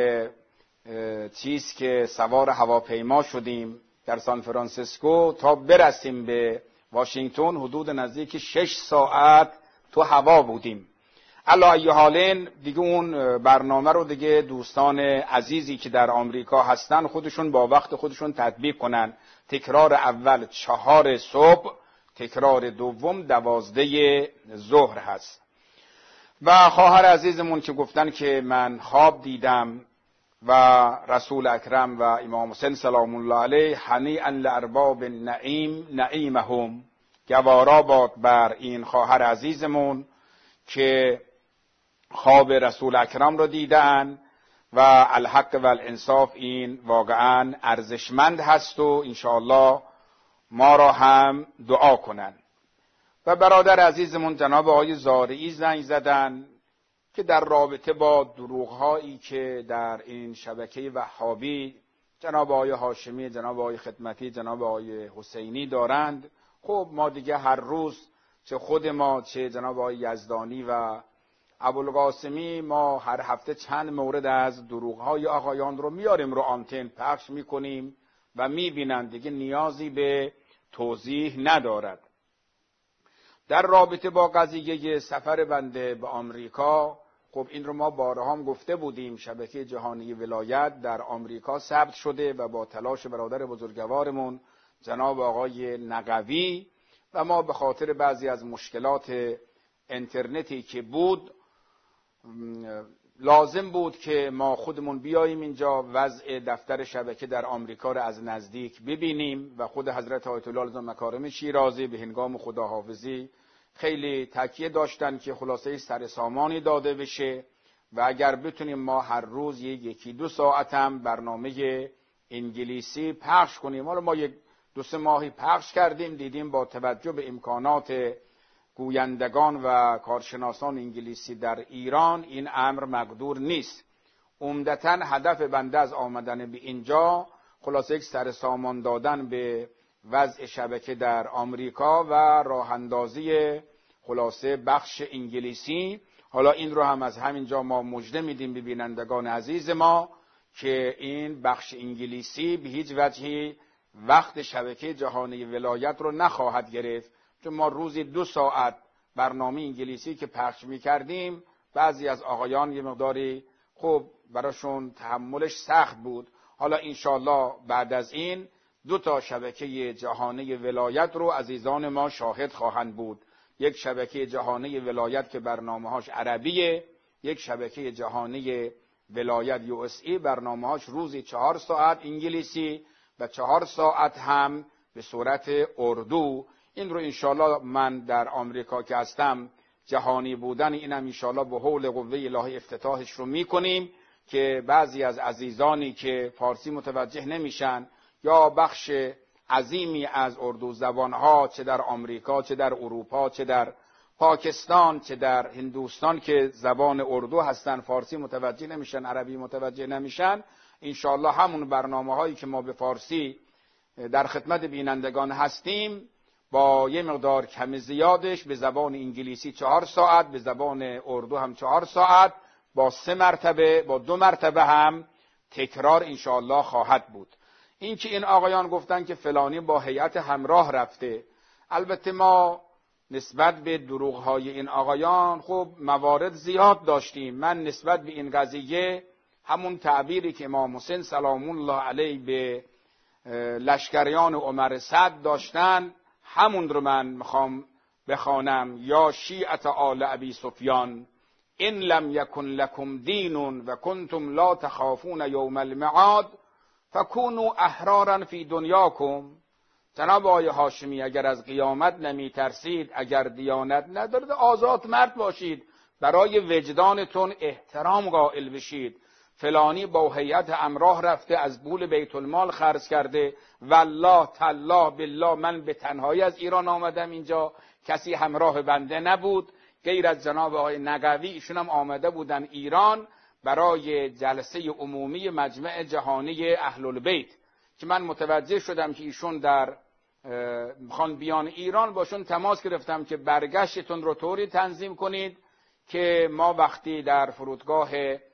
چیز که سوار هواپیما شدیم در سان فرانسیسکو تا برسیم به واشنگتن حدود نزدیک 6 ساعت تو هوا بودیم. علی ای حالین دیگه اون برنامه رو دیگه دوستان عزیزی که در آمریکا هستن خودشون با وقت خودشون تطبیق کنن. تکرار اول 4 صبح، تکرار دوم 12 ظهر هست. و خواهر عزیزمون که گفتن که من خواب دیدم و رسول اکرم و امام حسین سلام الله علیه هنیئا لارباب النعیم نعیمهم، گوارا باد بر این خواهر عزیزمون که خواب رسول اکرم رو دیدن و الحق و الانصاف این واقعا ارزشمند هست و انشاءالله ما را هم دعا کنن. و برادر عزیزمون جناب آقای زارعی زنگ زدن که در رابطه با دروغ‌هایی که در این شبکه وهابی جناب آقای هاشمی، جناب آقای خدمتی، جناب آقای حسینی دارند. خب ما دیگه هر روز چه خود ما چه جناب آقای یزدانی و ابوالقاسمی ما هر هفته چند مورد از دروغ‌های آقایان رو میاریم رو آنتن پخش میکنیم و میبینند، دیگه نیازی به توضیح ندارد. در رابطه با قضیه سفر بنده به آمریکا، خب این رو ما بارها هم گفته بودیم، شبکه جهانی ولایت در آمریکا ثبت شده و با تلاش برادر بزرگوارمون جناب آقای نقوی و ما به خاطر بعضی از مشکلات اینترنتی که بود لازم بود که ما خودمون بیاییم اینجا وضع دفتر شبکه در آمریکا را از نزدیک ببینیم و خود حضرت آیت الله علیه مکارم شیرازی به هنگام خداحافظی خیلی تاکید داشتن که خلاصه سرسامانی داده بشه و اگر بتونیم ما هر روز 1-2 ساعت هم برنامه انگلیسی پخش کنیم. حالا ما 1-2 ماهی پخش کردیم، دیدیم با توجه به امکانات گویندگان و کارشناسان انگلیسی در ایران این امر مقدور نیست. عمدتاً هدف بنده از آمدن به اینجا خلاصه یک سر سامان دادن به وضع شبکه در آمریکا و راه اندازی خلاصه بخش انگلیسی. حالا این رو هم از همینجا ما مژده میدیم به بینندگان عزیز ما که این بخش انگلیسی به هیچ وجهی وقت شبکه جهانی ولایت رو نخواهد گرفت، چون ما روزی 2 ساعت برنامه انگلیسی که پخش میکردیم بعضی از آقایان یه مقداری خب براشون تحملش سخت بود. حالا انشالله بعد از این 2 شبکه جهانی ولایت رو عزیزان ما شاهد خواهند بود. یک شبکه جهانی ولایت که برنامه‌هاش عربیه، یک شبکه جهانی ولایت USA برنامه‌هاش روزی 4 ساعت انگلیسی و 4 ساعت هم به صورت اردو. این رو انشالله من در آمریکا که هستم جهانی بودن اینم انشالله به حول قوه الهی افتتاحش رو میکنیم که بعضی از عزیزانی که فارسی متوجه نمیشن یا بخش عظیمی از اردو زبانها چه در آمریکا چه در اروپا چه در پاکستان چه در هندوستان که زبان اردو هستن فارسی متوجه نمیشن، عربی متوجه نمیشن، انشالله همون برنامه‌هایی که ما به فارسی در خدمت بینندگان هستیم با یه مقدار کم زیادش به زبان انگلیسی 4 ساعت، به زبان اردو هم 4 ساعت، با 3 مرتبه با 2 مرتبه هم تکرار انشالله خواهد بود. این که این آقایان گفتن که فلانی با هیئت همراه رفته، البته ما نسبت به دروغ‌های این آقایان خب موارد زیاد داشتیم. من نسبت به این قضیه همون تعبیری که امام حسین سلام الله علیه به لشکریان عمر سعد داشتن همون رو من میخوام بخوانم: یا شیعة آل ابی سفیان ان لم یکن لکم دین و کنتم لا تخافون یوم المعاد فکونوا احرارا فی دنیاکم. جناب آقای هاشمی اگر از قیامت نمی ترسید، اگر دیانت ندارد، آزاد مرد باشید، برای وجدانتون احترام قائل بشید. فلانی با هیئت همراه رفته، از پول بیت المال خرج کرده، والله تالله بالله من به تنهایی از ایران آمدم اینجا، کسی همراه بنده نبود غیر از جناب آقای نقوی. ایشون هم آمده بودن ایران برای جلسه عمومی مجمع جهانی اهل البیت که من متوجه شدم که ایشون در میخوان بیان ایران، باشون تماس گرفتم که برگشتتون رو طوری تنظیم کنید که ما وقتی در فرودگاه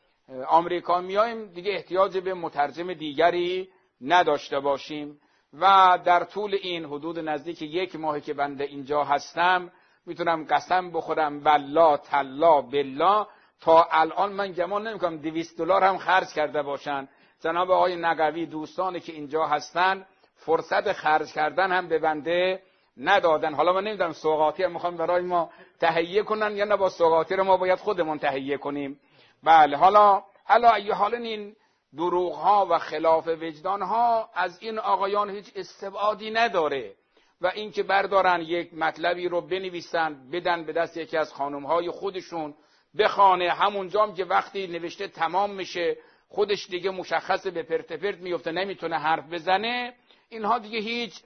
آمریکا میایم دیگه احتیاج به مترجم دیگری نداشته باشیم. و در طول این حدود نزدیک 1 ماه که بنده اینجا هستم میتونم قسم بخورم والله تالله بالله تا الان من گمان نمیکنم $200 هم خرج کرده باشن. جناب آقای نقوی دوستانی که اینجا هستن فرصت خرج کردن هم به بنده ندادن. حالا من نمیدونم سوغاتی هم میخوان برای ما تهیه کنن یا نه با سوغاتی رو ما باید خودمون تهیه کنیم. بله، حالا ای حال این دروغ ها و خلاف وجدان ها از این آقایان هیچ استبعادی نداره و اینکه بردارن یک مطلبی رو بنویسن بدن به دست یکی از خانم های خودشون بخونه، همونجام که وقتی نوشته تمام میشه خودش دیگه مشخص به پرت پرت میفته، نمیتونه حرف بزنه، اینها دیگه هیچ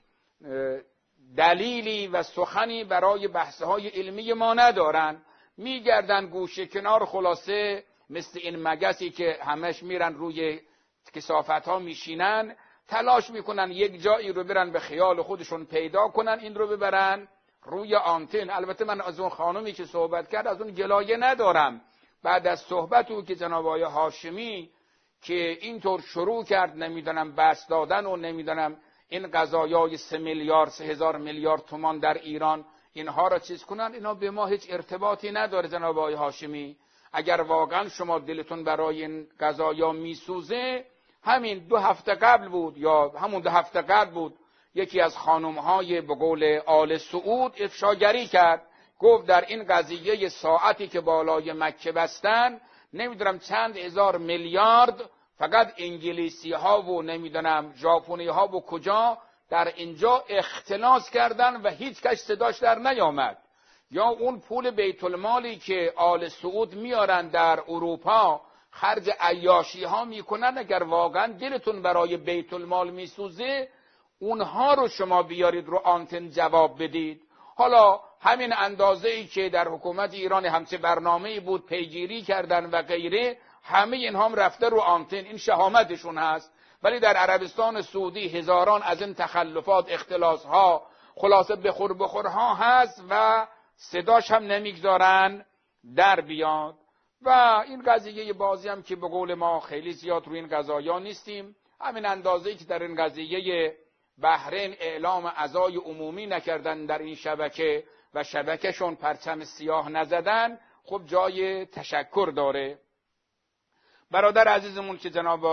دلیلی و سخنی برای بحث‌های علمی ما ندارن. میگردن گوشه کنار، خلاصه مثل این مگسی که همش میرن روی کثافت‌ها میشینن، تلاش میکنن یک جایی رو برن به خیال خودشون پیدا کنن، این رو ببرن روی آنتن. البته من از اون خانمی که صحبت کرد از اون گلایه ندارم. بعد از صحبت او که جناب آقای هاشمی که اینطور شروع کرد نمیدونم بحث دادن و نمیدونم این قضایای 3 میلیارد 3000 میلیارد تومان در ایران اینها را چیز کنن، اینا به ما هیچ ارتباطی نداره. جناب آقای هاشمی اگر واقعا شما دلتون برای این قضایا میسوزه، همین 2 هفته قبل بود یا همون 2 هفته قبل بود یکی از خانم‌های به قول آل سعود افشاگری کرد، گفت در این قضیه ساعتی که بالای مکه بستن نمیدونم چند هزار میلیارد فقط انگلیسی ها و نمیدونم ژاپنی ها و کجا در اینجا اختلاس کردن و هیچ کس صداش در نیامد. یا اون پول بیت المالی که آل سعود میارن در اروپا خرج عیاشی ها میکنن، اگر واقعا دلتون برای بیت المال میسوزه اونها رو شما بیارید رو آنتن جواب بدید. حالا همین اندازه ای که در حکومت ایران همچه برنامه‌ای بود پیگیری کردن و غیره، همه اینها هم رفته رو آنتن، این شهامتشون هست. ولی در عربستان سعودی هزاران از این تخلفات، اختلاسها، خلاصه بخورها هست و صداش هم نمیگذارن در بیاد. و این قضیه بازی هم که به قول ما خیلی زیاد روی این قضایا نیستیم، همین اندازه‌ای که در این قضیه بحرین اعلام عزای عمومی نکردن در این شبکه و شبکهشون پرچم سیاه نزدن، خب جای تشکر داره. برادر عزیزمون که جناب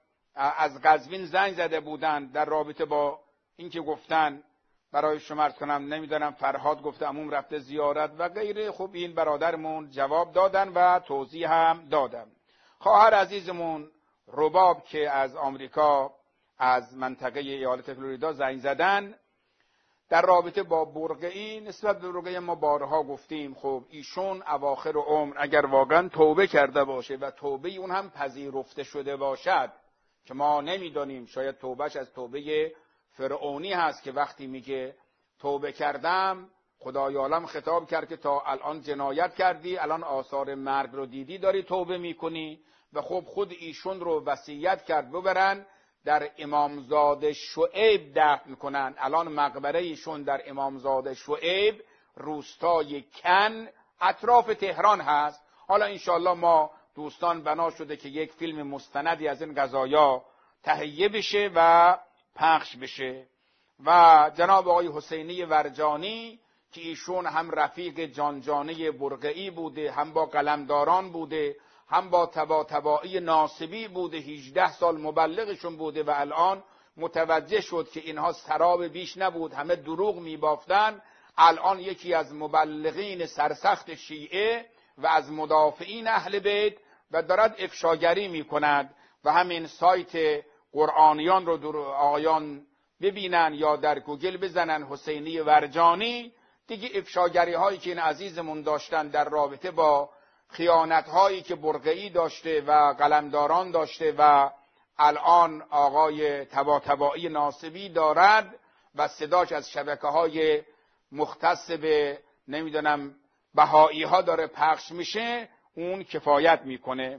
از قزوین زنگ زده بودن در رابطه با این که گفتن برای شما عرض کنم نمیدونم فرهاد گفته عموم رفته زیارت و غیره، خب این برادرمون جواب دادن و توضیح هم دادم. خواهر عزیزمون رباب که از آمریکا از منطقه ایالت فلوریدا زنگ زدن در رابطه با برقعی، نسبت به برقعی ما بارها گفتیم خب ایشون اواخر عمر اگر واقعا توبه کرده باشه و توبه اون هم پذیرفته شده باشد که ما نمیدونیم، شاید توبهش از توبه فرعونی هست که وقتی میگه توبه کردم، خدای عالم خطاب کرد که تا الان جنایت کردی، الان آثار مرگ رو دیدی داری توبه میکنی، و خب خود ایشون رو وصیت کرد ببرن در امامزاده شعیب دفن کنن. الان مقبره ایشون در امامزاده شعیب روستای کن اطراف تهران هست. حالا انشالله ما دوستان بنا شده که یک فیلم مستندی از این قضایا تهیه بشه و پخش بشه. و جناب آقای حسینی ورجانی که ایشون هم رفیق جانجانه برقعی بوده، هم با قلمداران بوده، هم با تباعی ناصبی بوده، 18 سال مبلغشون بوده و الان متوجه شد که اینها سراب بیش نبود، همه دروغ میبافتن. الان یکی از مبلغین سرسخت شیعه و از مدافعین اهل بیت و دارد افشاگری میکند و همین سایت قرآنیان رو آقایان ببینن یا در گوگل بزنن حسینی ورجانی، دیگه افشاگری هایی که این عزیزمون داشتن در رابطه با خیانت هایی که برقعی داشته و قلمداران داشته و الان آقای تباعی ناصبی دارد و صداش از شبکه های مختص به نمیدونم بهایی ها داره پخش میشه، اون کفایت میکنه.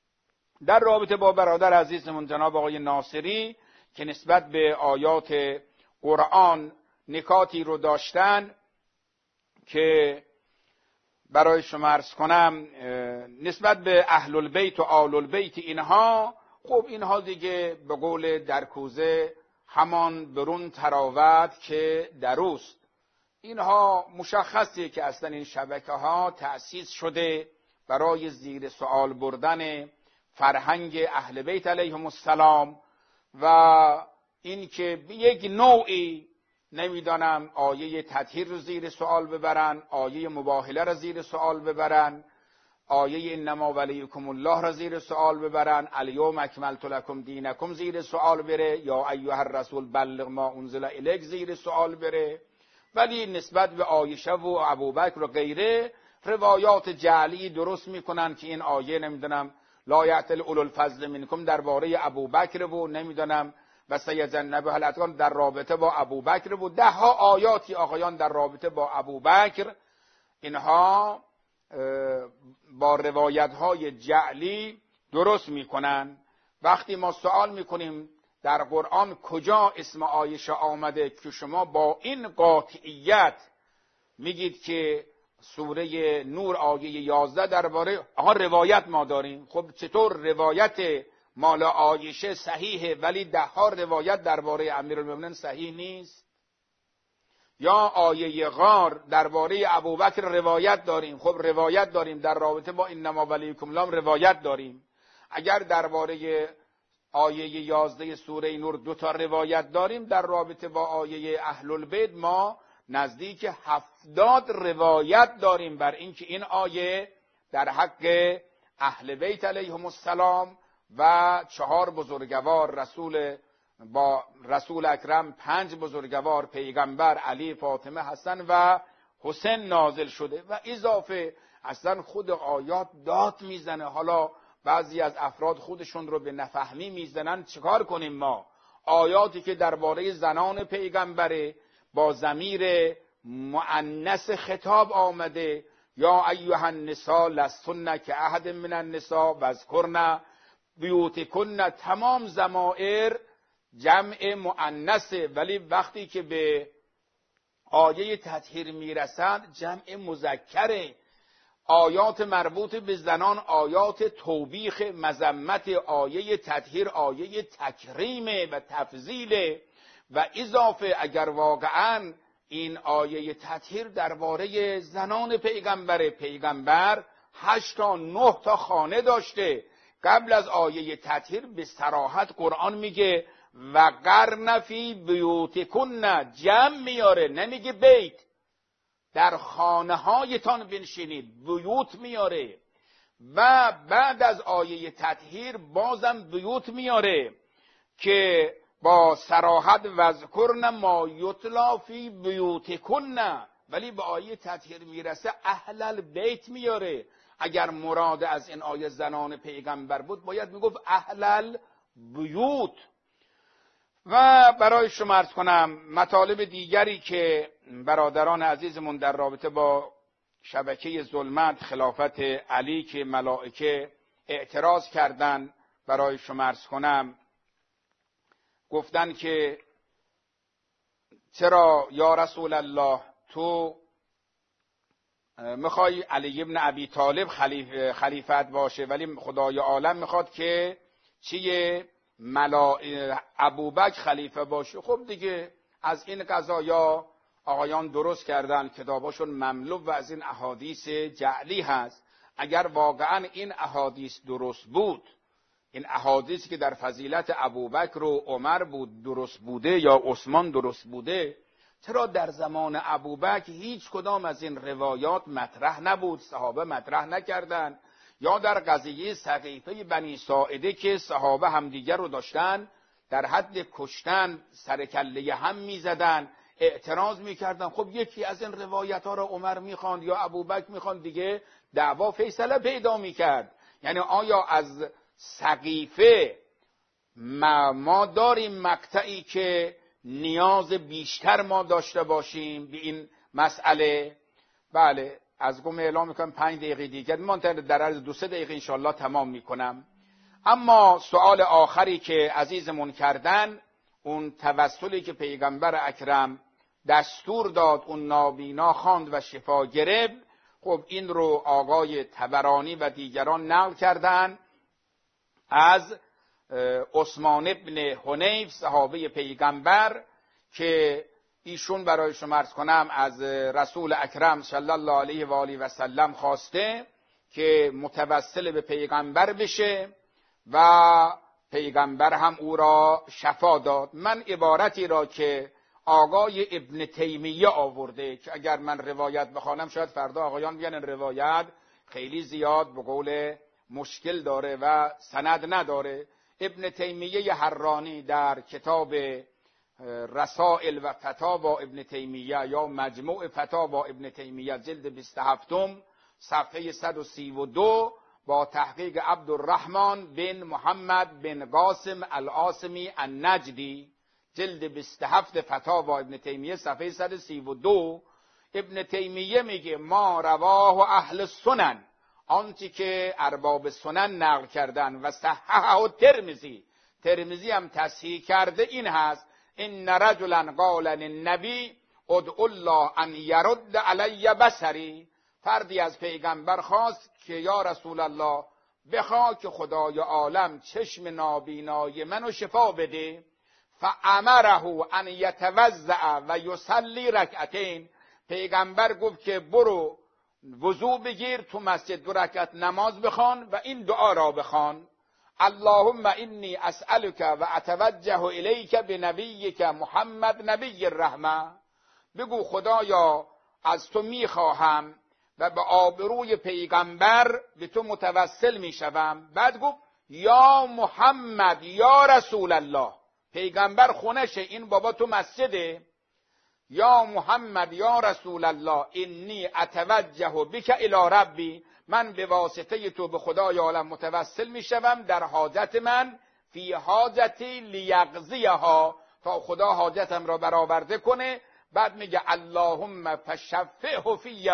در رابطه با برادر عزیزمون جناب آقای ناصری که نسبت به آیات قرآن نکاتی رو داشتن که برای شما عرض کنم نسبت به اهل البیت و آل البیت، اینها خب اینها دیگه به قول درکوزه همان برون تراوت که دروست. اینها مشخصه که اصلا این شبکه ها تأسیس شده برای زیر سوال بردن فرهنگ اهل بیت علیهم السلام و این که یک نوعی نمیدانم آیه تطهیر رو زیر سوال ببرن، آیه مباهله رو زیر سوال ببرن، آیه انما ولیکم الله رو زیر سوال ببرن، الیوم اکملت لکم دینکم زیر سوال بره، یا ایها الرسول بلغ ما انزل الیک زیر سوال بره. ولی نسبت به عایشه و ابوبکر و غیره روایات جعلی درست میکنن که این آیه نمیدونم لا یعتل اولو الفضل منکم درباره ابوبکر و نمیدونم و سیجنبه الاتقا در رابطه با ابوبکر و ده ها آیاتی آقایان در رابطه با ابوبکر، اینها با روایت های جعلی درست میکنن. وقتی ما سوال میکنیم در قرآن کجا اسم عایشه آمده که شما با این قاطعیت میگید که سوره نور آیه 11 درباره روایت ما داریم، خب چطور روایت مال عایشه صحیحه ولی ده ها روایت درباره امیرالمومنین صحیح نیست؟ یا آیه غار درباره ابوبکر روایت داریم، خب روایت داریم در رابطه با انما ولیکم الله روایت داریم. اگر درباره آیه 11 سوره نور 2 تا روایت داریم، در رابطه با آیه اهل البیت ما نزدیک 70 روایت داریم بر اینکه این آیه در حق اهل بیت علیهم السلام و 4 بزرگوار با رسول اکرم 5 بزرگوار پیغمبر علی، فاطمه، حسن و حسین نازل شده و اضافه اصلا خود آیات داد میزنه. حالا بعضی از افراد خودشون رو به نفهمی میزنن، چیکار کنیم ما؟ آیاتی که درباره زنان پیغمبره با ضمیر مؤنث خطاب آمده یا ایها النساء لستن کاحد من النساء واذکرن بیوتکن. تمام ضمائر جمع مؤنثه، ولی وقتی که به آیه تطهیر میرسند جمع مذکره. آیات مربوط به زنان آیات توبیخ، مذمت، آیه تطهیر آیه تکریم و تفضیل. و اضافه اگر واقعا این آیه تطهیر درباره زنان پیغمبر 8 تا 9 تا خانه داشته. قبل از آیه تطهیر به صراحت قرآن میگه و قرن فی بیوتکن، جمع میاره، نمیگه بیت. در خانه هایتان بنشینید، بیوت میاره. و بعد از آیه تطهیر بازم بیوت میاره که با صراحت وذکرن ما یتلی فی بیوتکن، ولی به آیه تطهیر میرسه اهل البیت میاره. اگر مراد از این آیه زنان پیغمبر بود باید میگفت اهل البیوت. و برای شما عرض کنم مطالب دیگری که برادران عزیزمون در رابطه با شبکه ظلمت خلافت علی که ملائکه اعتراض کردن، برای شما عرض کنم. گفتن که چرا یا رسول الله تو میخوای علی ابن ابی طالب خلیفت باشه ولی خدای عالم میخواد که چیه ابوبکر خلیفه باشه. خب دیگه از این قضایا آقایان درست کردن، کتاباشون مملو و از این احادیث جعلی هست. اگر واقعا این احادیث درست بود، این احادیثی که در فضیلت ابوبکر و عمر بود درست بوده یا عثمان درست بوده، چرا در زمان ابوبکر هیچ کدام از این روایات مطرح نبود، صحابه مطرح نکردند؟ یا در قضیه سقیفه بنی ساعده که صحابه همدیگر رو داشتن در حد کشتن سر کله هم میزدن، اعتراض میکردن. خب یکی از این روایت ها رو عمر میخواند یا ابوبکر میخواند، دیگه دعوا فیصله پیدا میکرد. یعنی آیا از سقیفه ما داریم مقطعی که نیاز بیشتر ما داشته باشیم به این مسئله؟ بله، از گم اعلام میکنم 5 دقیقه دیگر منتظر در عرض 2-3 دقیقه انشالله تمام میکنم. اما سوال آخری که عزیزمون کردن، اون توسلی که پیغمبر اکرم دستور داد اون نابینا خواند و شفا گرفت، خب این رو آقای طبرانی و دیگران نقل کردن از عثمان ابن حنیف صحابه پیغمبر که ایشون برای شما عرض کنم از رسول اکرم صلی الله علیه و آله و سلم خواسته که متوسل به پیغمبر بشه و پیغمبر هم او را شفا داد. من عبارتی را که آقای ابن تیمیه آورده که اگر من روایت بخوانم شاید فردا آقایان بیان روایت خیلی زیاد به قول مشکل داره و سند نداره. ابن تیمیه حرانی در کتاب رسائل و فتاوا ابن تیمیه یا مجموع فتاوا ابن تیمیه جلد 27 صفحه 132 با تحقیق عبدالرحمن بن محمد بن قاسم العاصمی النجدی، جلد 27 فتاوا ابن تیمیه صفحه 132، ابن تیمیه میگه ما رواه اهل سنن، آنچه که ارباب سنن نقل کردن و صححه ترمذی هم تصحیح کرده این هست: ان رجلا قال للنبی ادعو الله ان يرد علی بصری، فردی از پیغمبر خواست که یا رسول الله بخوا که خدای عالم چشم نابینای منو شفا بده. فامره ان یتوضأ و یصلی رکعتین، پیغمبر گفت که برو وضو بگیر تو مسجد 2 رکعت نماز بخوان و این دعا را بخوان: اللهم انی اسألک و اتوجه الیک بنبیک محمد نبی الرحمه، بگو خدایا از تو میخواهم و به آبروی پیغمبر به تو متوسل میشوم. بعد گفت یا محمد یا رسول الله، پیغمبر خونشه، این بابا تو مسجده. یا محمد یا رسول الله انی اتوجه بک الی ربی، من به واسطه تو به خدای عالم متوسل میشوم در حاجت من، فی حاجتی لیقضیها، تا خدا حاجتم را برآورده کنه. بعد میگه اللهم فشفعه فیه،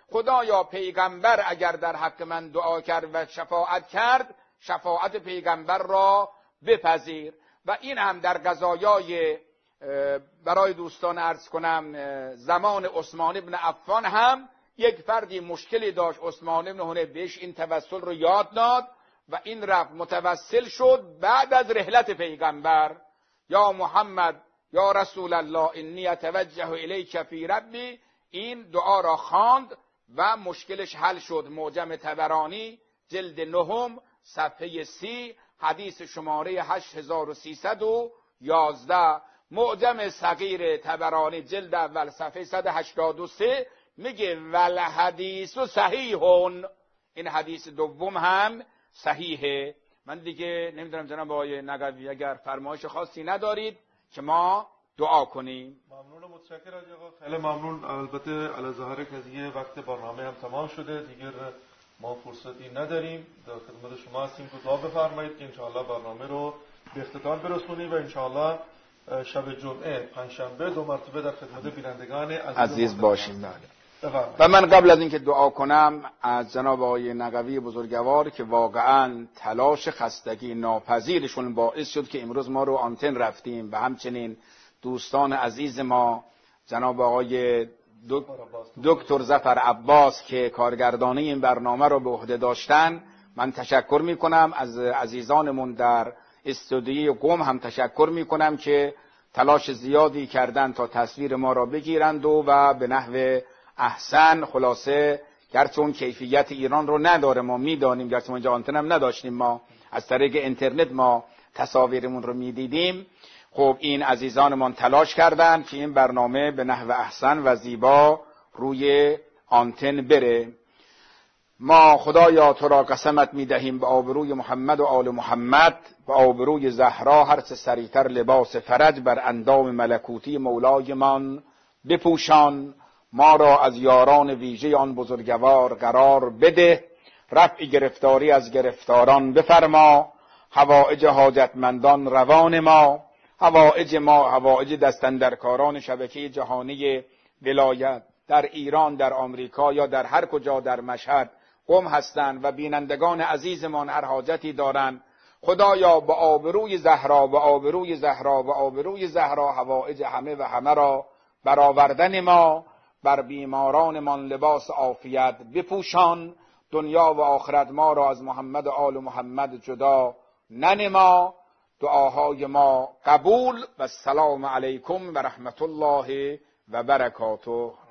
خدایا پیغمبر اگر در حق من دعا کرد و شفاعت کرد، شفاعت پیغمبر را بپذیر. و این هم در قضایای برای دوستان عرض کنم زمان عثمان بن عفان هم یک فردی مشکلی داشت، عثمان بن حنیف بهش این توسل رو یاد داد و این رفت متوسل شد بعد از رحلت پیغمبر. یا محمد یا رسول الله انی اتوجه الیک فی ربی، این دعا را خواند و مشکلش حل شد. معجم طبرانی جلد 9 صفحه 30 حدیث شماره 8311. معجم صغیر طبرانی جلد اول صفحه 183 میگه ول حدیث صحیحون، این حدیث دوم هم صحیحه. من دیگه نمیدونم جناب آقای نقوی اگر فرمایش خاصی ندارید که ما دعا کنیم. ممنون و متشکرم آقا، خیلی ممنون. البته علی‌ظاهر قضیه وقت برنامه هم تمام شده، دیگه ما فرصتی نداریم. در خدمت شما هستیم که دعا بفرمایید که انشاءالله برنامه رو به اختتام برسونیم و انشاءالله شب جمعه پنجشنبه 2 مرتبه در خدمت بینندگان عزیز باشیم. و من قبل از اینکه دعا کنم از جناب آقای نقوی بزرگوار که واقعا تلاش خستگی ناپذیرشون باعث شد که امروز ما رو آنتن رفتیم و همچنین دوستان عزیز ما جناب آقای دکتر ظفر عباس که کارگردانی این برنامه رو به عهده داشتن، من تشکر میکنم. از عزیزانمون در استودیوی قم هم تشکر میکنم که تلاش زیادی کردن تا تصویر ما را بگیرند و به نحو احسن. خلاصه گرچه اون کیفیت ایران رو نداره، ما میدانیم، گرچه ما اینجا آنتن هم نداشتیم، ما از طریق اینترنت ما تصاویرمون رو میدیدیم. خب این عزیزانمان تلاش کردن که این برنامه به نحو احسن و زیبا روی آنتن بره. ما خدایا تو را قسمت میدهیم به آبروی محمد و آل محمد، به آبروی زهرا هر چه سریعتر لباس فرج بر اندام ملکوتی مولایمان بپوشان. ما را از یاران ویژه آن بزرگوار قرار بده، رفع گرفتاری از گرفتاران بفرما. حوائج حاجتمندان روان ما، حوائج ما حوائج دستاندرکاران شبکه جهانی ولایت در ایران، در آمریکا یا در هر کجا در مشهد قم هستند و بینندگان عزیزمان هر حاجتی دارند. خدایا با آبروی زهرا و آبروی زهرا و آبروی زهرا حوائج همه و همه را برآوردن ما، بر بیمارانمان لباس عافیت بپوشان. دنیا و آخرت ما را از محمد و آل محمد جدا ننما. دعاهای ما قبول و السلام علیکم و رحمت الله و برکاته.